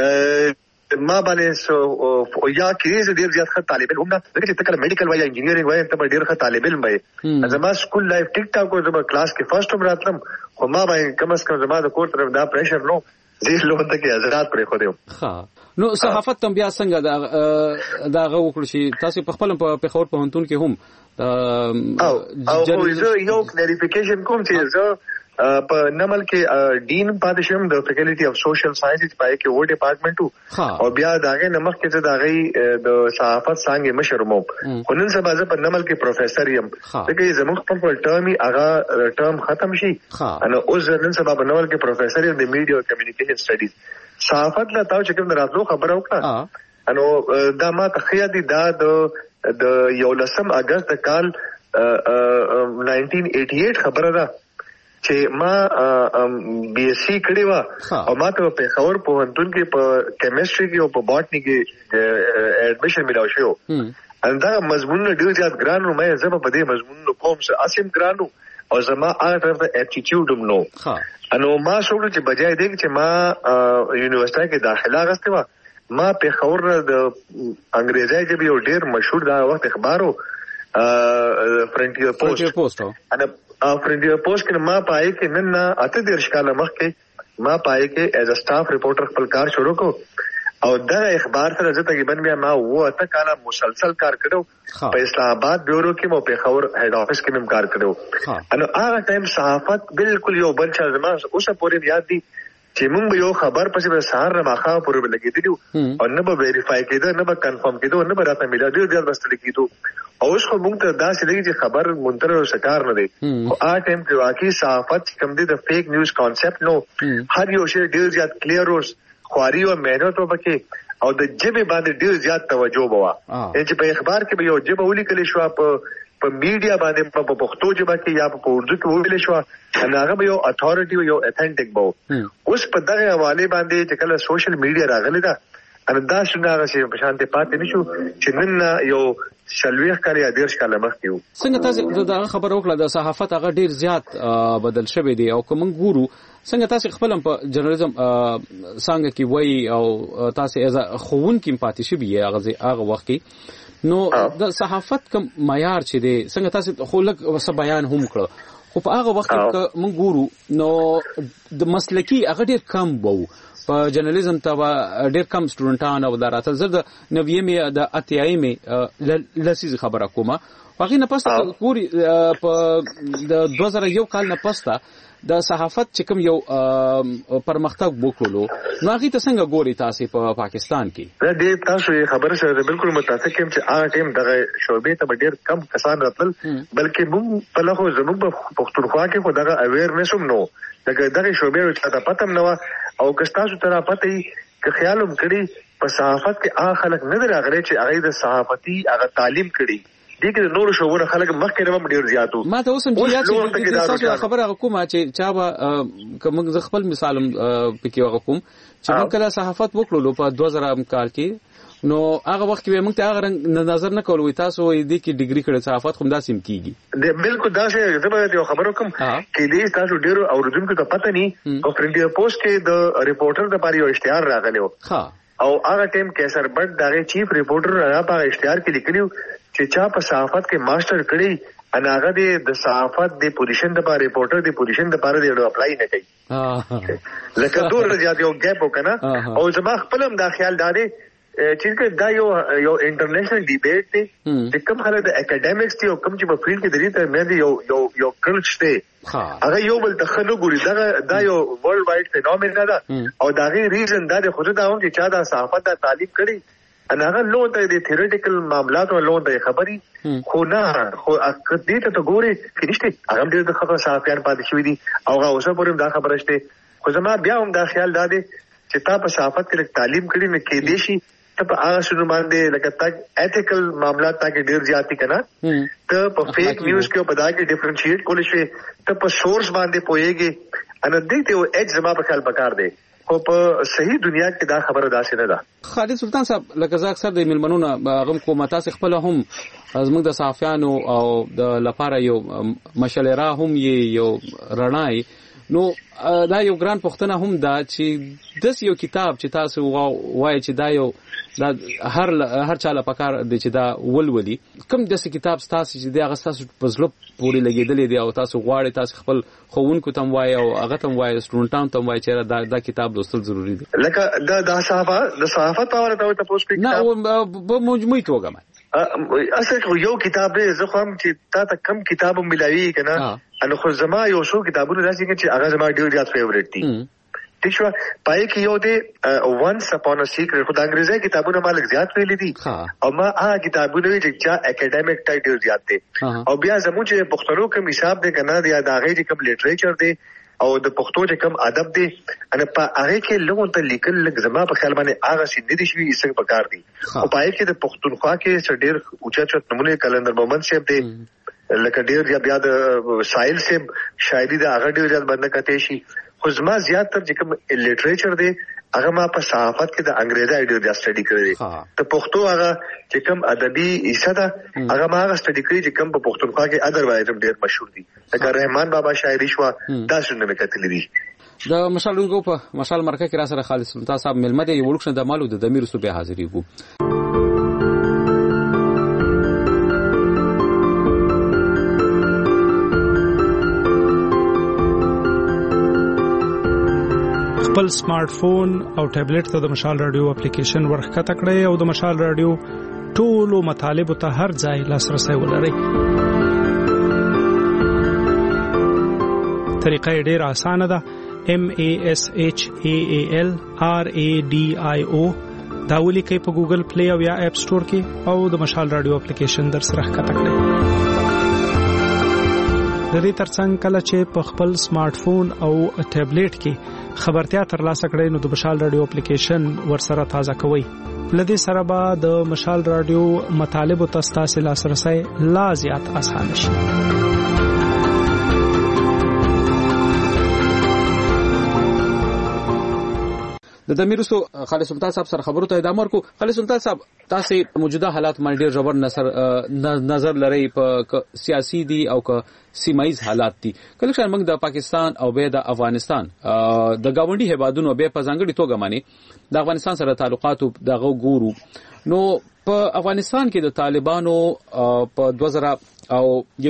ما باندې سو یا کیسه ډیر زیات ښه طالب علم نه لکه چې تکل میډیکل وای انجینیرینګ وای ته ډیر ښه طالب علم وای. زما سکول لایف ټیک ټاک او زما کلاس کې فرست هم راتلم خو ما باندې کم از کم زما د کور طرف دا پریشر نو زه لون ته کې حضرات پرې خو دیو. ها نو صحافت تم بیا څنګه دا دا غوکړ شي تاسو په خپل په خور په هنتون کې هم او او زه یو کلیریفیکیشن کوم چې زه په نمل کې ډین پاتې شوم د فیکلټي اف سوشل ساينس پای کې و ډپارټمنټ او بیا داغه نمخ کې چې داغه د صحافت څنګه مشرمو خو نن سبا زه په نمل کې پروفیسور یم دغه زموږ خپل ټرمي هغه ټرم ختم شي انا اوس نن سبا په نمل کې پروفیسور یم د میډیا او کمیونیکیشن سټډیز صحافت لا تاسو چې کوم دراتلو خبره وکړه انو دا ما تخیا دي دا د یو لسم اگست کال نائنٹین ایٹی ایٹ خبره ده چې ما بي اس سي کړی و او ما ته په خبر په هندون کې په کیمستري کې او په باټني کې اډمیشن ملاو شو ان دا مضمون ډیر زیات ګران و مې زما په دې مضمون کوم څه اسیم ګرانو او زما هغه طرف ته اپټیټیوډ هم نو انو ما شوړ چې بجای دې چې ما یونیورسيټي کې داخله غوښته و ما په خبر د انګریزي ژبه یو ډیر مشهور دا وخت اخبارو فرنټیر پوسټ انا فرنټیر پوسټ کې ما پای کې نن اته د ارشکاله مخ کې ما پای کې ایز ا سټاف ریپورټر خپل کار شروع کو او دا اخبار سره زه تقریبا بیا ما و اته کاله مسلسل کار کړو په اسلام آباد بیورو کې مو په خبر هډ افیس کې مم کار کړو انو هغه ټایم صحافت بالکل یو بل څه زما اوسه پورې یاد دي چې موږ یو خبر پسې به سهار نه ماخه پورې لګېدلو او نه به ویریفای کېده نه به کنفرم کېده نه به راته ملا ډېر ډېر بس لیکېدو او اوس خو موږ ته داسې دی چې خبر منتر او شکار نه دی او آ ټایم کې واقعي صحافت کم دی د فیک نیوز کانسپټ نو هر یو شی ډېر زیات کلیر اوس خواري او مهنت وبکه او د جبه باندې ډېر زیات توجه بوا چې په اخبار کې به یو جبه ولیکل شو په په میډیا باندې په پښتو ژبه کې یا په اردو کې ویل شو هغه به یو اتھارټي یو اتھنټیک بو اوس په دغه حواله باندې چې کله سوشل میډیا راغلی دا ان دا څنګه چې په شانته پاتې نشو چې نن یو شلويخ کال یا دیرش کال مخکې و څنګه تاسو دا خبر وکړه د صحافت هغه ډیر زیات بدل شوی دی او کوم ګورو څنګه تاسو خپل په جرنالیزم څنګه کې وای او تاسو از خوون کې پاتې شوی هغه هغه وخت کې نو د صحافت کوم معیار چې دی څنګه تاسو خو لک وس بیان هم کړ خو په هغه وخت کې موږ ګورو نو د مسلکی هغه ډیر کم وو په جرنالیزم ته ډیر کم سټوډنټان او دراته زر د نویمه د اتیایمه لسیز خبره کومه واغې نه پسته ګوري په د دوه زره یو کال نه پسته د صحافت چې کوم یو پرمختګ وکړلو نو هغه ته څنګه ګوري تاسو په پاکستان کې دا دې تاسو خبره سره بالکل متفق یم چې هغه ټیم دغه شوبې ته ډیر کم کسان راتل بلکې موږ په لغو زموږ په پښتونخوا کې خو دغه اویرنس هم نو دغه دغه شوبې چې تا پته نو او که تاسو ته پته یې که خیال هم کړی په صحافت کې هغه خلک نه راغلي چې هغه د صحافتي هغه تعلیم کړي دغه نور شوونه خلک مخکې نه ډیر زیاتو ما ته اوس هم چې تاسو خبره کومه چې چا به کوم خپل مثال پکې وغه کوم چې موږ کله صحافت وکړو په دوه زره کال کې نو هغه وخت کې موږ ته هغه نظر نه کولو تاسو دې کې ډیګري کړی صحافت کوم داسې کیږي د بالکل داسې زبر یو خبرو کوم کې دې تاسو ډیرو اوریدونکو ته پته نه او فرنټیر پوسټ کې د ریپورټر د پاره یو اشتهار راغلی و او هغه ټیم کیسر بټ دغه چیف ریپورټر هغه په اشتهار کې لیکلیو چې چا په صحافت کې ماستر کړی ان هغه د صحافت د پوزیشن د لپاره ریپورټر د پوزیشن د لپاره دی اپلای نه کوي لکه دوه زیات یو ګیپ وکنه او زما خپل هم دا خیال دادې چې دا یو یو انټرنیشنل ډیبیټ دی چې کوم خلک د اکیډمیکس دی او کوم چې په فیلډ کې درې ته مې یو یو یو کلچ دی هغه یو بل تخلو ګوري دا دا یو ورلد وایډ فینومنا ده او دا غي ریزن دا د خود دا هم چې چا دا صحافت د تعلیم کړي ان هغه لون ته د تھیوریټیکل معاملات او لون ته خبري خو نه خو دې ته ګوري چې نشته هغه دې د خبره صحافیان پاتې شوی دي او هغه اوسه پورې دا خبره شته خو زما بیا هم دا خیال دادې چې تا په صحافت کې تعلیم کړي نه کې دي شي ته په هغه شنو باندې لکه تک ایتیکل معاملات تا کې ډیر زیاتی کنه ته په فیک نیوز کې په دا کې ډیفرنشیټ کول شي ته په سورس باندې پوهیږي ان دې ته اج زما په خیال پکار دی خو په صحیح دنیا کې دا خبره داسې نه ده خالد سلطان صاحب لکه زه اکثر د ملمنونو غم کوم تاسو خپل هم زموږ د صحافیانو او د لپاره یو مشالره هم یو رڼای نو دا یو ګران پښتنه هم دا چې د یو کتاب چې تاسو وایي چې دا یو دا هر هر چاله پکار دی چې دا ولولي کوم د کتاب تاسو چې دا تاسو په ځلو پوری لګیدلې دی او تاسو غواړئ تاسو خپل خوونکو تم وایي او هغه تم وایي سټوډنټان تم وایي چې دا دا کتاب لوستل ضروری دی لکه دا د صحافت د صحافت په اړه ته تاسو کې نه په مجموعي توګه اصل یو کتاب دی زه خو هم چې تا ته کم کتاب ملاوي کنه ان خو زما یو څو کتابونه راځي چې هغه زما ډیر زیات فیوریټ دي ٹھیک شو پای کې یو دی وانس اپون ا سیکرټ خو د انګریزي کتابونه مالک زیات ویلي دي او ما هغه کتابونه چې چا اکیډمیک ټایټل زیات دي او بیا زموږ چې پښتنو کوم حساب دی کنه دی دا هغه چې کوم لټریچر دی او د پښتو چې کوم ادب دی ان په هغه کې لږ ته لیکل لږ زما په خیال باندې هغه سیدې دي شوی څنګه پکار دي او پای کې د پښتونخوا کې ډېر اوچا چت نمونه کلندر محمد صاحب دی لکه ډېر بیا د سایل صاحب شاعري د هغه ډېر زیات باندې کته شي خو زما زیات تر چې کوم لټریچر دی هغه ما په صحافت کې د انګریزي ډېر زیات سټډي کړی دی ته پښتو هغه چې کوم ادبي حصہ ده هغه ما هغه سټډي کړی چې کوم په پښتونخوا کې ادروایز ډېر مشهور دي لکه رحمان بابا شاعري شو دا څنګه مې کتلې دي د مشالونکو په مشال مرکه کې را سره خالد سلطان صاحب ملمه دی یو لوکشن د مالو د دمیر صوبې حاضرې وو خپل سمارټ فون او ټابلیټ ته د مشال رادیو اپلیکیشن ورخته کړئ او د مشال رادیو ټولو مطالب ته هر ځای لاسرسي ولرئ. طریقه ډېر اسانه ده. M A S H A A L R A D I O دا ولیکئ په ګوګل پلی او یا اپ سٹور کې او د مشال رادیو اپلیکیشن در سره ښکته کړئ. د دې ترڅنګ کله چې په خپل سمارټ فون او ټابلیټ کې خبرتیا ترلاسه کړئ نو د مشال رادیو اپلیکیشن ورسره تازه کوئ. لدې سره به د مشال رادیو مطالب او تاسو لاسرسي لا زیات اسانه شي. د دمیرسو خالد سلطان صاحب سره خبرو ته ادامه ورکو. خالد سلطان صاحب تاسو موجوده حالات باندې ډېر جبر نظر نظر لري په سیاسي دي او که سیمایي حالات دي. کله چې موږ د پاکستان او به د افغانستان د گاونډي هیوادونو به په ځانګړي توګه مانی د افغانستان سره تعلقات دغه ګورو نو په افغانستان کې د طالبانو په دوه زره او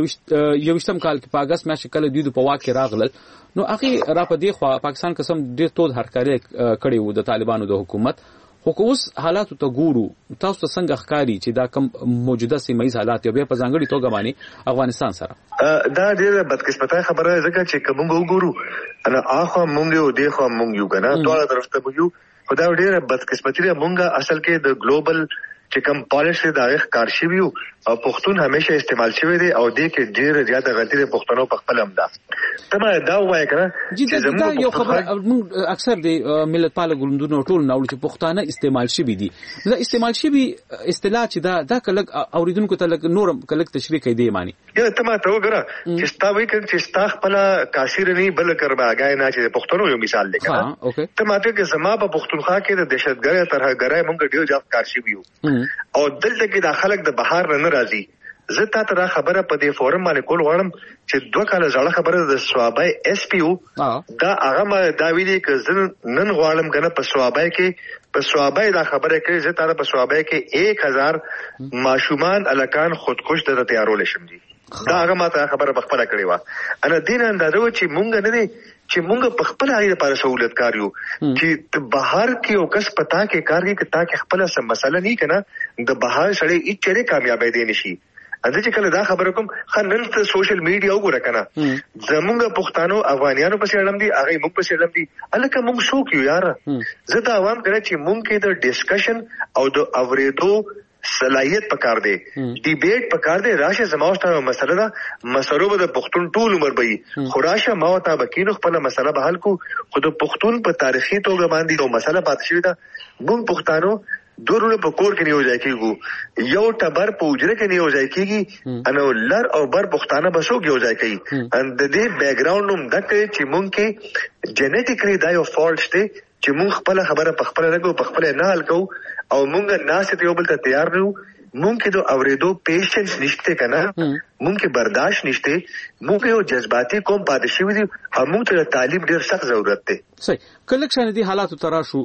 یوشتم کال کې په اگست میاشت کې دوی په واک کې راغلل نو هغه را په دی خو پاکستان قسم ډېر تود حرکت کړي وو د طالبانو د حکومت. خو اوس حالات ته ګورو تاسو څنګه ښکاری چې دا کم موجوده سیمایي حالات یو به په ځانګړي توګه باندې افغانستان سره دا ډېر بدقسمته خبره ده ځکه چې کوم وګورو انا اخو مونږ یو دی خو مونږ یو کنه ټول طرف ته یو خدای ډېر بدقسمتي ده. مونږه اصل کې د ګلوبل چې کوم پالیسي د هغه کار شي وي او پښتون همیشه استعمال شوی دی او دې کې ډېر زیاته غلطي د پښتنو په خپل هم ده. تمه دا وایي کنه چې زموږ یو خبر موږ اکثر د ملت پال ګوندونو ټول ناول چې پښتانه استعمال شوی دي دا استعمال شوی اصطلاح چې دا دا کله اوریدونکو ته لګ نورم کله تشریح کوي دی معنی یا تمه ته وګوره چې ستا وایي چې ستا خپل کاشیر نه بل کرباګای نه چې پښتنو یو مثال دی کنه تمه ته چې زما په پښتونخوا کې د دهشتګرۍ ترهګرۍ موږ ډېر ځاب کار شوی یو او دلته کې د خلک د بهار نه راځي. زه تا ته خبره په دې فورم باندې کول غواړم چې دوه کاله ځاله خبره د سوابای اس پی او دا هغه ما دا ویلي چې زه نن غواړم کنه په سوابای کې په سوابای دا خبره کوي زه تا په سوابای کې ایک هزار ماشومان الکان خودکش د تیارول شم دي دا هغه ما ته خبره بخپله کړې و. انا دین اندازو چې مونږ نه دي چې مونږ په خپل اړه لپاره سہولت کاریو چې بهر کې او کس پتا کې کار کې تا کې خپل سم مسله نه کنه د بهر سړی هیڅ چره کامیابی دی نشي. اته چې کله دا خبره کوم خنن ته سوشل میډیا وګوره کنه زمونږ پښتانو افغانانو په سیړم دي هغه موږ په سیړم دي الکه موږ شو کیو یار زه دا عوام کړه چې موږ کې د ډسکشن او د اوریدو صلاحیت پکار دی ډیبیټ پکار دی راشه زموږه مسله ده مسلو به د پښتون ټول عمر به خراشه ما وتا بکینو خپل مسله به حل کو خود پښتون په تاریخي توګه باندې یو مسله پاتې شوی ده. موږ پښتانو دورونه په کور کې نه وځي کېږي یو ټبر په وجره کې نه وځي کېږي انو لر او بر پښتانه بسو کې وځي کوي ان د دې بیک گراوند نوم دکې چې مونږ کې جنټیکلی دا یو فالټ دی چې مونږ خپل خبره په خپل نه کو په خپل نه حل کو او مونږ ناس ته یو بل ته تیار نه مونږ کې د اوریدو پیشنس نشته کنه مونږ کې برداشت نشته مونږ یو جذباتي قوم پاتې شوی دی او مونږ ته تعلیم ډیر سخت ضرورت دی. صحیح کله چې دې حالات تراشو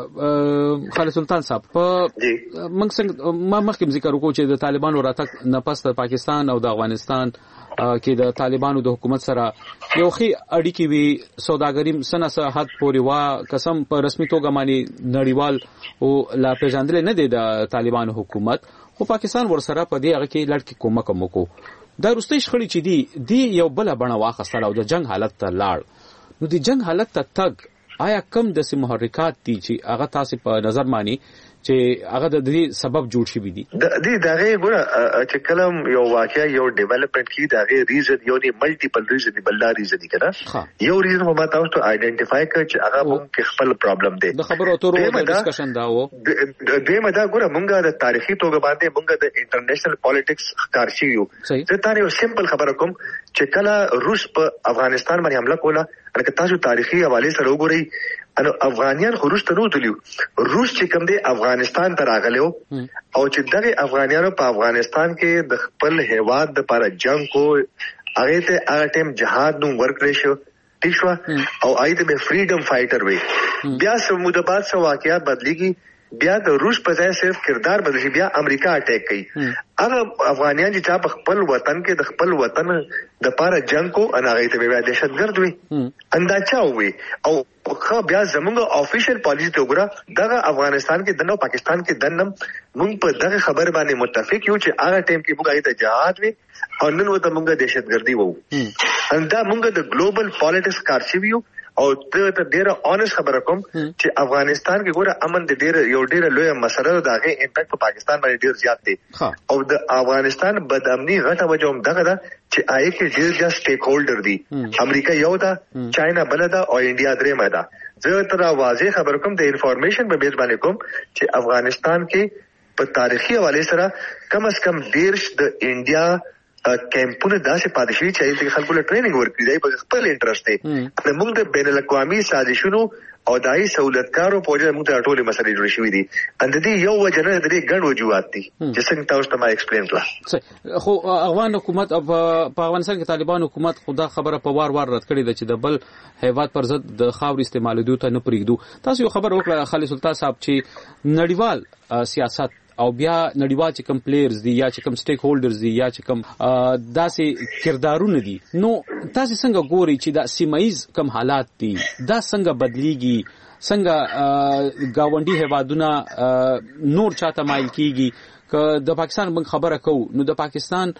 خالد سلطان صاحب موږ څنګه ما مخکې ذکر وکړو چې د طالبانو راتګ نه پس د پاکستان او د افغانستان کې د طالبانو د حکومت سره یو خي اړیکې وی سوداګری سنه حد پورې وا قسم په رسمي توګه باندې نړیوال او لا پیژندل نه دی د طالبانو حکومت خو پاکستان ورسره په دې هغه کې لړ کې کومک کومکو دا روستي شخړې چې دی دی یو بل بڼه واخصله او د جنگ حالت ته لاړ نو د جنگ حالت ته تګ آیا کم د سم محرکات دي چې هغه تاسو په نظر مانی چې هغه د دې سبب جوړ شي دي د دې دغه ګوره چې کلم یو واقعیا یو ډیولپمنٹ کی دغه ریزن یو نه ملټیپل ریزن دی بل دا ریزن دي کنه یو ریزن مو ماته ته آئیډنټیفای کړ چې هغه مونږ خپل پرابلم دی د خبرو اترو د ډسکشن دا و د دې مدا ګوره مونږه د تاریخي توګه باندې مونږه د انټرنیشنل پالیټکس ښکار شي یو زه تاسو یو سیمپل خبره کوم چې کله روس په افغانستان باندې حمله کوله ان تاسو تاریخي حواله سره وګورئ انو افغانیان خو روس ته نو تلیو روس چې کوم دی افغانستان ته راغلیو او چې دغه افغانیانو په افغانستان کې د خپل هیواد د لپاره جنگ کو هغه ته هغه ټیم جهاد نو ورکړی شو ٹھیک شو او آیته به فریډم فایټر وي بیا سموده بعد سو واقعیا بدلیږي بیا د روس په ځای صرف کردار بدل شي بیا امریکا اٹیک کوي هغه افغانیان چې چا په خپل وطن کې د خپل وطن د لپاره جنگ کو ان هغه ته بیا دهشتګرد وي انداچا وي او خو بیا زموږ افیشل پالیسی ته وګوره دغه افغانستان کې دنه پاکستان کې دنم موږ په دغه خبر باندې متفق یو چې هغه ټیم کې موږ ایته جهاد وي او نن وته موږ دهشتګردي وو اندا موږ د ګلوبل پالیټکس کارشیو او ته ته ډیره اونست خبره کوم چې افغانستان کې ګوره امن د ډیره یو ډیره لوی مسله ده هغه امپیکټ په پاکستان باندې ډیر زیات دی او د افغانستان بدامني غټه وجه هم دغه ده چې آی کې ډیر ځا سټیک هولډر دي امریکا یو ده چاینا بل ده او انډیا درې ده زه تر واضح خبر کوم د انفارمیشن په بیس باندې کوم چې افغانستان کې په تاریخي حواله سره کم از کم دیرش د انډیا کیمپونه داسې پاتې شوي چې د خلکو له ټریننګ ورکړي دی په خپل انټرست دی موږ د بین الاقوامي سازشونو او دای سہولتکارو په وجه موږ ته ټولې مسلې جوړې شوې دي ان د دې یو وجه نه د دې ګڼ وجوهات دي چې څنګه تاسو ته ما ایکسپلین کړه خو افغان حکومت په افغانستان کې طالبان حکومت خدا خبره په وار وار رد کړې ده چې د بل هیواد پر ضد د خاور استعمال دوی ته نه پریږدو تاسو یو خبر وکړه خالد سلطان صاحب چې نړیوال سیاست او بیا نړیوال چې کم پلیئرز دي یا چې کم سټیک هولډرز دي یا چې کم داسې کردارونه دي نو تاسو څنګه ګوري چې دا سیمایز کم حالات دي دا څنګه بدلیږي څنګه گاونډي هیوادونه نور چاته مایل کیږي که د پاکستان بن خبره کو نو د پاکستان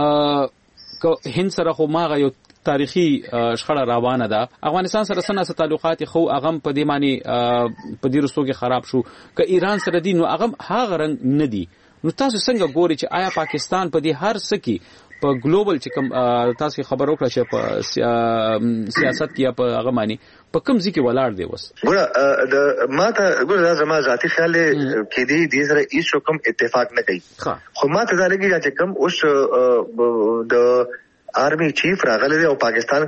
که هند سره خو ماغه یو تاریخي شخړه روانه ده افغانستان سره سره تعلقات خو اغم په دې معنی په دې رسو کې خراب شو که ایران سره دي نو اغم هغه رنګ نه دي نو تاسو څنګه ګوري چې آیا پاکستان په دې هر څه کې په ګلوبل چې کوم تاسو خبر وکړه چې په سیاست کې په هغه معنی په کوم ځای کې ولاړ دی وس ګوره د ماته ګوره زما ذاتی خیال کې دی دې سره هیڅ کوم اتفاق نه کوي خو ماته دا لګي چې کوم اوس د آرمی چیف راغلی دی او پاکستان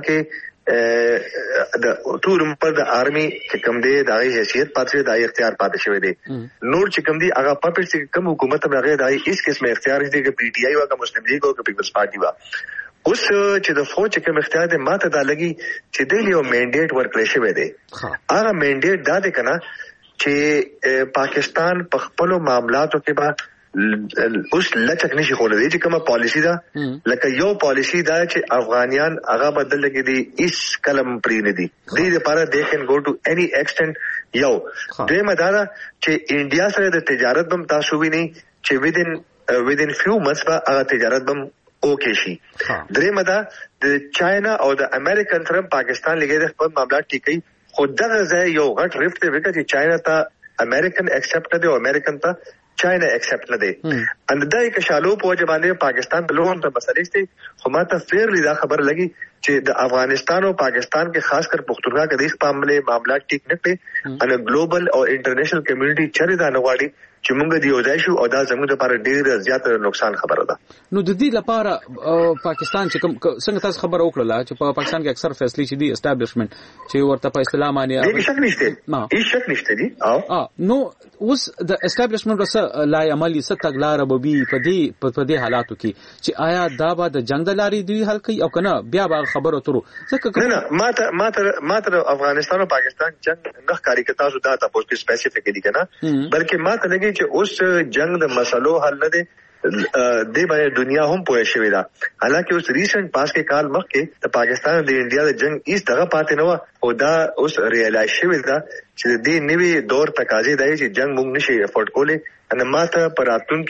کې د ټول پر د آرمی چې کوم دی د حیثیت پاتې د اختیار پاتې شوی دی نور چې کوم دی هغه پپټ چې کوم حکومت راغی د هیڅ قسمه اختیار نشته چې پی ټی آی او د مسلم لیگ او د پیپلز پارټي وا اوس چې د فوج کوم اختیار دی ماته دا لګي چې د یو منډیټ ورکړی شوی دی هغه منډیټ دا دی کنه چې پاکستان په خپل معاملاتو کې به اوس لچک نشي خولې چې کومه پالیسی ده لکه یو پالیسی ده چې افغانیان هغه بدل لګي دي اس کلم پری نه دي دې لپاره دے کین گو ټو اني ایکسټنټ یو دې مدار چې انډیا سره د تجارت بم تاسو ویني چې within within few months به هغه تجارت بم اوکے شي درې مدا د چاینا او د امریکن سره پاکستان لګي د خپل معاملات ټیکي خود دغه ځای یو غټ ریفت دی چې چاینا ته امریکن ایکسپټ دی او امریکن ته چاینا ایکسپټ نه دی ان دای که شالو په وجه باندې پاکستان په لوګون ته مسلې ستې خو ماته فیرلی دا خبر لګي چې د افغانستان او پاکستان کې خاص کر پښتونخوا کې د اس معاملې معاملات ټیک نه کړي ان ګلوبل او انټرنیشنل کمیونټي چره دا نغواړي چې موږ دی وځای شو او دا زموږ لپاره ډېر زیات نقصان خبره ده نو د دې لپاره پاکستان چې کوم څنګه تاسو خبر وکړه چې په پاکستان کې اکثر فیصلې چې دي اسټابلیشمنت چې ورته په اسلام باندې هیڅ شک نشته هیڅ شک نشته دي او نو اوس د اسټابلیشمنت سره لا عملی ست تګلار به بي په دې په دې حالاتو کې چې آیا دا به د جنگ د لارې دی حل کوي او کنه بیا به خبرو ترو ځکه نه ماته ماته ماته افغانستان او پاکستان جنگ نه ښکاری کتا شو دا تاسو کې سپیسیفیکلی کنه بلکې ماته لګي چې اوس جنگ د مسلو حل نه دی د باندې دنیا هم پوه شوې ده حالکه اوس ریسنت پاس کې کال مخکې د پاکستان او د انډیا د جنگ هیڅ دغه پاتې نه و او دا اوس ریالایز شوی ده چې د نوي دور تقاضې دی چې جنگ موږ نشي افورد کولای ان ماته پراتون کې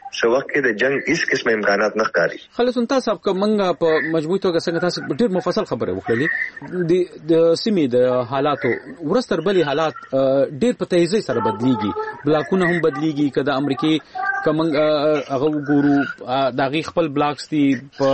سو وخت د جنگ هیڅ قسم امکانات نه ښکاري. خالص تاسو صاحب کومه په مجموعي توګه څنګه تاسو ډیر مفصل خبره وکړلې د سیمې د حالاتو ورستر بلی حالات ډیر په تیزی سره بدلیږي، بلاکونه هم بدلیږي. کله امریکای کوم هغه وګورو دغه خپل بلاکس دي په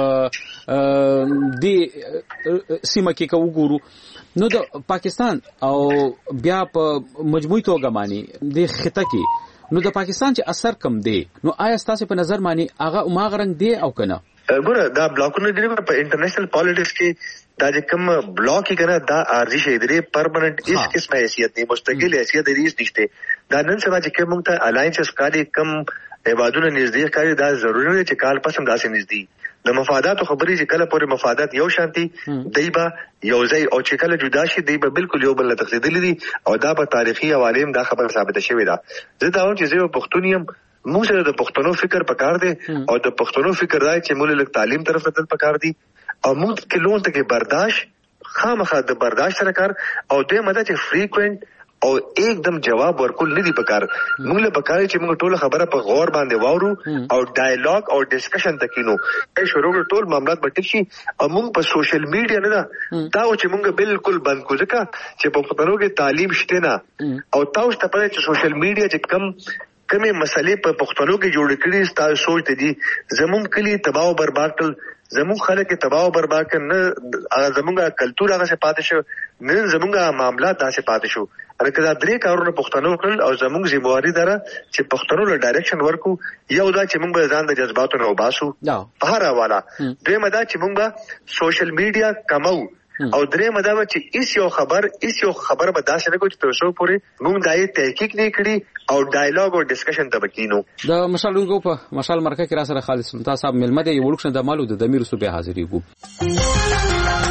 دې سیمه کې کو وګورو، نو د پاکستان او بیا په مجموعي توګه باندې د خطه کې نو د پاکستان چې اثر کم دی، نو آیا تاسو په نظر باندې هغه ماغرنګ دی او کنه؟ ګوره دا بلاکونه دی په انټرنیشنل پالیټکس کې دا چې کوم بلاک کې کنه دا ارزي شي دی پرمننت هیڅ قسمه حیثیت دی، مستقل حیثیت دی نشته. دا نن سبا چې کوم ته الاینس کاری کم عبادتونه نږدې کاری دا ضروري نه چې کال پسم داسې نږدې د مفادات خبرې چې کله پورې مفادات یو شانتي دایبه یو ځای او چې کله جدا شي دایبه بالکل یو بل تقسیدل دي او دا په تاریخي حواله هم دا خبره ثابته شوې ده. زه دا وایم چې زه پښتون یم، موږ سره د پښتنو فکر پکار دی او د پښتنو فکر راځي چې موږ له تعلیم طرف ته پکار دي او موږ کې لون ته کې برداشت خامخا د برداشت سره کار او دې مده چې فریکوئنٹ او एकदम جواب ورکول نه دی پکار. موږ له پکار چې موږ ټول خبره په غور باندې واورو او ډایالوګ او ډسکشن تکینو شروع ټول معاملات به ټیک شي. او موږ په سوشل میډیا نه دا چې موږ بالکل بند کو ځکه چې په پښتنو کې تعلیم شته نه او تاسو ته پته چې سوشل میډیا چې کم کمې مسلې په پښتنو کې جوړ کړي تاسو سوچ ته دي زموږ کلی تباہ او برباد کړ، زموږ خلک تباہ او برباد کړ، نه زموږ کلچر هغه څه پاتې شو، نه زموږ معاملات داسې پاتې شو. ان کله درې کارونه پښتنو کړل او زموږ ذمہواری ده چې پښتنو له ډایرکشن ورکو. یو دا چې موږ ځان د جذباتو نه وباسو په هر حواله، دویم دا چې موږ سوشل میډیا کمو او درې مدا چې ایس یو خبر ایس یو خبر به داسې نه کوي چې تاسو پورې موږ دای تحقیق نه کړی او ډایالوګ او ډسکشن ته بکینو. د مشال لونګو په مشال مرکه کې را سره خالص سلطان صاحب ملمه دی یو لوکشن د مالو د دمیر صوبې حاضرېږو.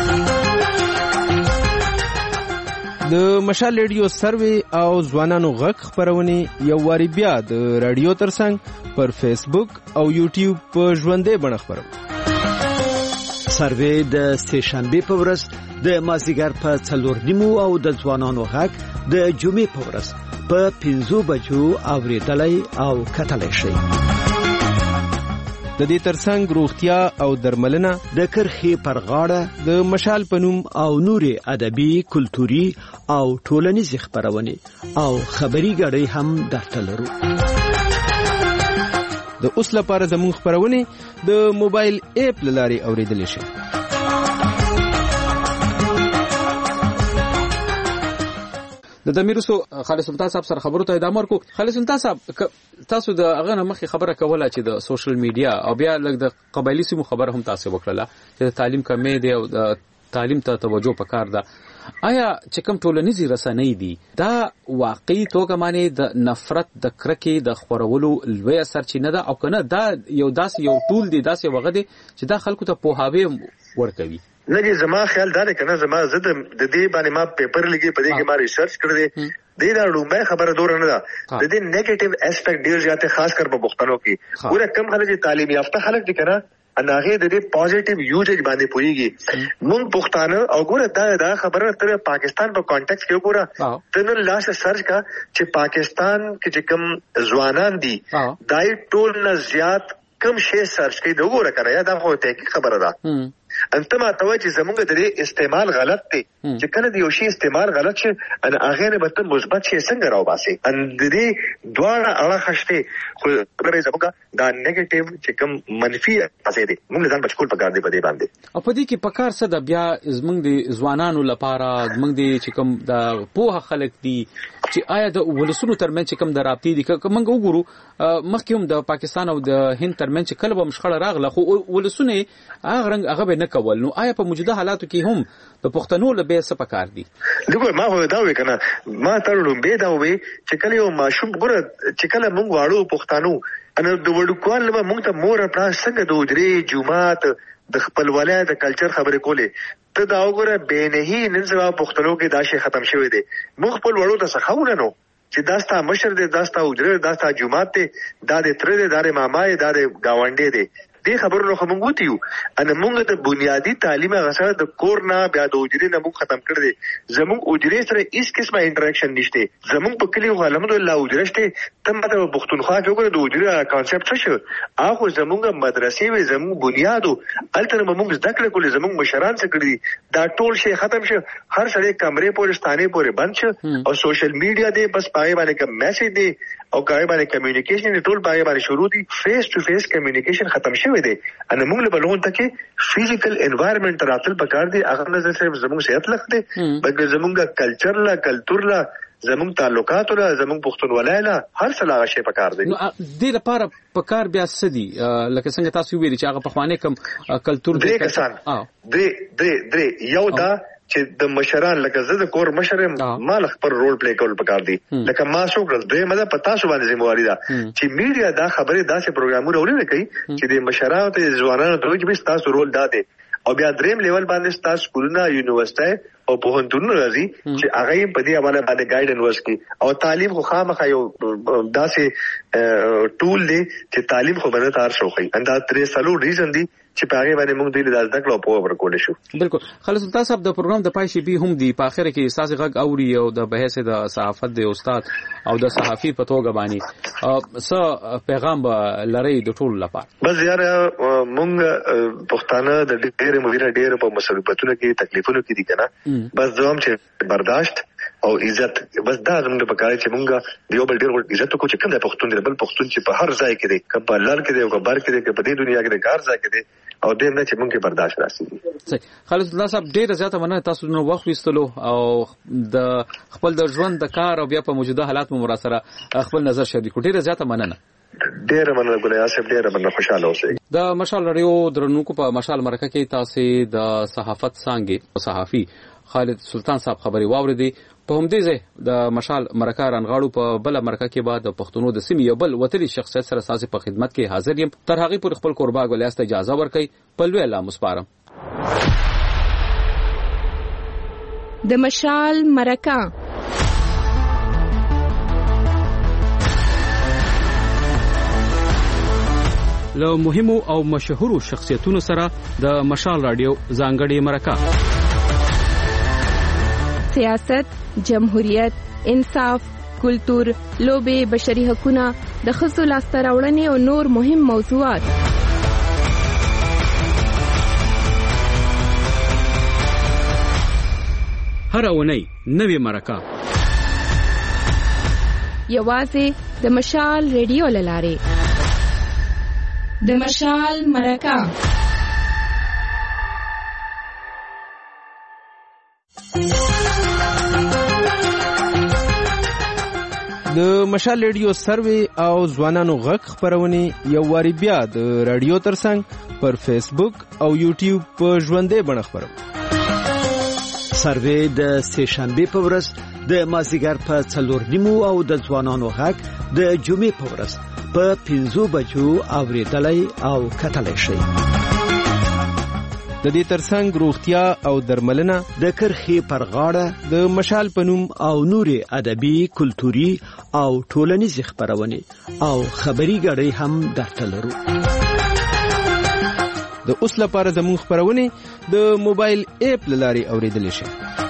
د مشال ریډیو سروي او ځوانانو غږ خبرونه یو واری بیا د رادیو ترڅنګ پر فیسبوک او یوټیوب په ژوندې بڼه خبرو. سروي د سټیشنبه په ورځ د مازیګر په څلور نیمو او د ځوانانو غږ د جمعې په ورځ په پنځو بجو اوریدلای او کتلای شي. د دې ترڅنګ روغتیا او درملنه د کرخي پر غاړه د مشال پنوم او نوري ادبي کلتوري او ټولنیز خبرونه او خبري غړي هم درته لرو. د اوس لپاره زموږ خبرونه د موبایل اپ لاري اوریدل شي. د دمیرسو خالص سلطان صاحب سره خبرو ته ادامه ورکو. خالص سلطان صاحب تاسو د هغه مخې خبره کوله چې د سوشل میډیا او بیا لږ د قبایلی سیمو خبره هم تاسو وکړه چې تعلیم کمې دی او د تعلیم ته توجه پکار ده. آیا چې کوم ټولنیزي رسنۍ دي دا واقعي توګه معنی د نفرت د کرکې د خورولو لوی سرچینه ده او کنه دا یو داس یو ټول دی داس یو غږ دی چې دا خلکو ته پوهاوی ورکوي؟ نه جی زما خیال دا دی کنه زما زه د دې باندې ما پیپر لګي په دې کې ما ریسرچ کړی دی. دې دا لومبه خبره دور نه ده د دې نیگیټیو اسپیکټ ډیر زیاته خاص کر په پښتنو کې ګوره کم خلک تعلیم یافته خلک دي کنه اناغه د دې پوزټیو یوزیج باندې پويږي. مونږ پښتانه او ګوره دا دا خبره تر پاکستان په کانټیکس کې وګوره ته نن لاس سرچ کا چې پاکستان کې چې کم ځوانان دي دای ټول نه زیات کم شی سرچ کوي دا وګوره کنه یا دا خو ته خبره ده. انت ما توجه چې زمونږ د دې استعمال غلط دی چې کله د یو شی استعمال غلط شي ان هغه نه به مثبت شي څنګه راو باسي ان د دې دواړه اړه خشته خو پرې زموږه دا نیگیټیو چې کوم منفي اثر دي موږ ځان بچکول پکار دی په دې باندې. او په دې کې پکار څه د بیا زموږ د ځوانانو لپاره زموږ د چې کوم د پوهه خلک دي چې آیا د ولسونو ترمنځ چې کوم د رابطې دي که موږ وګورو مخکې هم د پاکستان او د هند ترمنځ چې کله به مشخړه راغله خو ولسونه هغه رنګ هغه نه کول. نو آیا په موجوده حالاتو کې هم د پښتنو له به څه پکار دي؟ دغه ما هو دا وې کنه ما ترلم به دا وې چې کله یو ماشوم ګره چې کله موږ واړو پښتنو ان د وډکوال له موږ ته مور پلا څنګه د وجري جمعات د خپل ولایت د کلچر خبرې کولې ته دا وګوره به نه هی نن سبا پښتنو کې دا شی ختم شوی دی. موږ خپل وړو ته څه خاونه نو چې داستا مشر دی داستا وجره داستا جمعات دی دا د تر دی دا د مامای دا د گاونډي دی دې خبرونو خو موږ وتیو ان موږ د بنیادی تعلیم غسر د کور نه بیا د وجري نه موږ ختم کړ دي زموږ وجري سره هیڅ قسمه انټراکشن نشته زموږ په کلی الحمدلله وجري شته تم ته پښتونخوا کې وګورئ د وجري کانسپټ څه شو هغه زموږ مدرسې وي زموږ بنیادو التر موږ زده کړل کولې زموږ مشران څه کړی دا ټول شی ختم شو هر سړی کمرې پورې ستانه پورې بند شو او سوشل میډیا دی بس پای باندې کوم میسج دی او کای باندې کمیونیکیشن ټول پای باندې شروع دي فیس ټو فیس کمیونیکیشن ختم شوی دی ان موږ له بلون ته کې فزیکل انوایرنمنت راتل پکار دی هغه نه صرف زموږ صحت لخت دی بلکې زموږ کلچر لا کلچر لا زموږ تعلقات لا زموږ پښتونولای لا هر څه لا شی پکار دی نو د لپاره پکار بیا سدي لکه څنګه تاسو ویلي چې هغه په خوانه کم کلچر دی کسان درې درې درې یو دا چې د مشران لکه زه د کور مشرم مال خپل رول پلی کول پکار دي لکه ما شو کړل دوی مده پتا شو باندې ذمہواری ده چې میډیا دا خبره داسې پروګرامونه ورونه کوي چې د مشرانو ته ځوانانو ته چې تاسو رول داده او بیا دریم لیول باندې تاسو سکولونه یونیورسيټي او پوهنتونونه راځي چې هغه په دې حواله باندې ګایډنس ورکړي او تعلیم خو خامخا یو داسې ټول دی چې تعلیم خو باندې تار شوخي اندا ترې سلو ریزن دی چې په هغه باندې موږ د دې د ځکلو په ورکول شو بالکل خالص سلطان صاحب د پروګرام د پای شي به هم دی په اخر کې احساس غږ اوري او د بحث د صحافت د استاد او د صحافي په توګه باندې څه پیغام لري د ټول لپاره بس یار موږ پښتانه د ډېر مویره ډېر په مصیبتونو کې تکلیفونو کې دي کنه بس دوام چې برداشت او عزت بس دا زموږ په کار چې موږ دیو بل ډېر عزت کو چې کوم د پښتون دی بل پښتون چې په هر ځای کې دی کله په لار کې دی او په بار کې دی په دې دنیا کې دی کار ځای کې دی او دې نه چې موږ کې برداشت راسي صحیح خالص الله صاحب ډېر زیاته مننه تاسو نو وخت وستلو او د خپل د ژوند د کار او بیا په موجوده حالات مو سره خپل نظر شریک کړئ ډېر زیاته مننه ډېر مننه ګلیا صاحب ډېر مننه خوشاله اوسئ د مشال رادیو درنونکو په مشال مرکه کې تاسو د صحافت څنګه صحافي خالد سلطان صاحب خبري واوریدي په همدې ځای د مشال مرکه رانغاړو په بل مرکه کې بعد د پښتونو د سیمې یو بل وتري شخصیت سره ساسي په خدمت کې حاضر یم تر هغه پر خپل قربا ګلیاست اجازه ورکړي په لوی الله مسپارم د مشال مرکه له مهمو او مشهورو شخصیتونو سره د مشال رادیو ځانګړي مرکه سیاست، جمهوریت، انصاف، کلتور، لوبې، بشري حقوقونه، د ښځو لاسته راوړنې او نور مهم موضوعات. هر اونۍ نوې مرکه یوازې د مشال ریډیو له لارې. د مشال مرکه د مشال ریډیو سروي او ځوانانو غږ خبرونه یو واری بیا د رادیو ترڅنګ پر فیسبوک او یوټیوب په ژوندې بڼه خبرو. سروي د سه شنبه په ورځ د مازیګر په څلور نیمو او د ځوانانو غږ د جمعې په ورځ په پنځو بجو اوریدلای او کتلای شي. د دې ترڅنګ روغتیا او درملنه د کرخي پر غاړه د مشال پنوم او نوري ادبي کلتوري او ټولنیز خبرونه او خبري غړي هم درته لرو. د اوس لپاره زموږ خبرونه د موبایل اپ لاري اوریدل شي.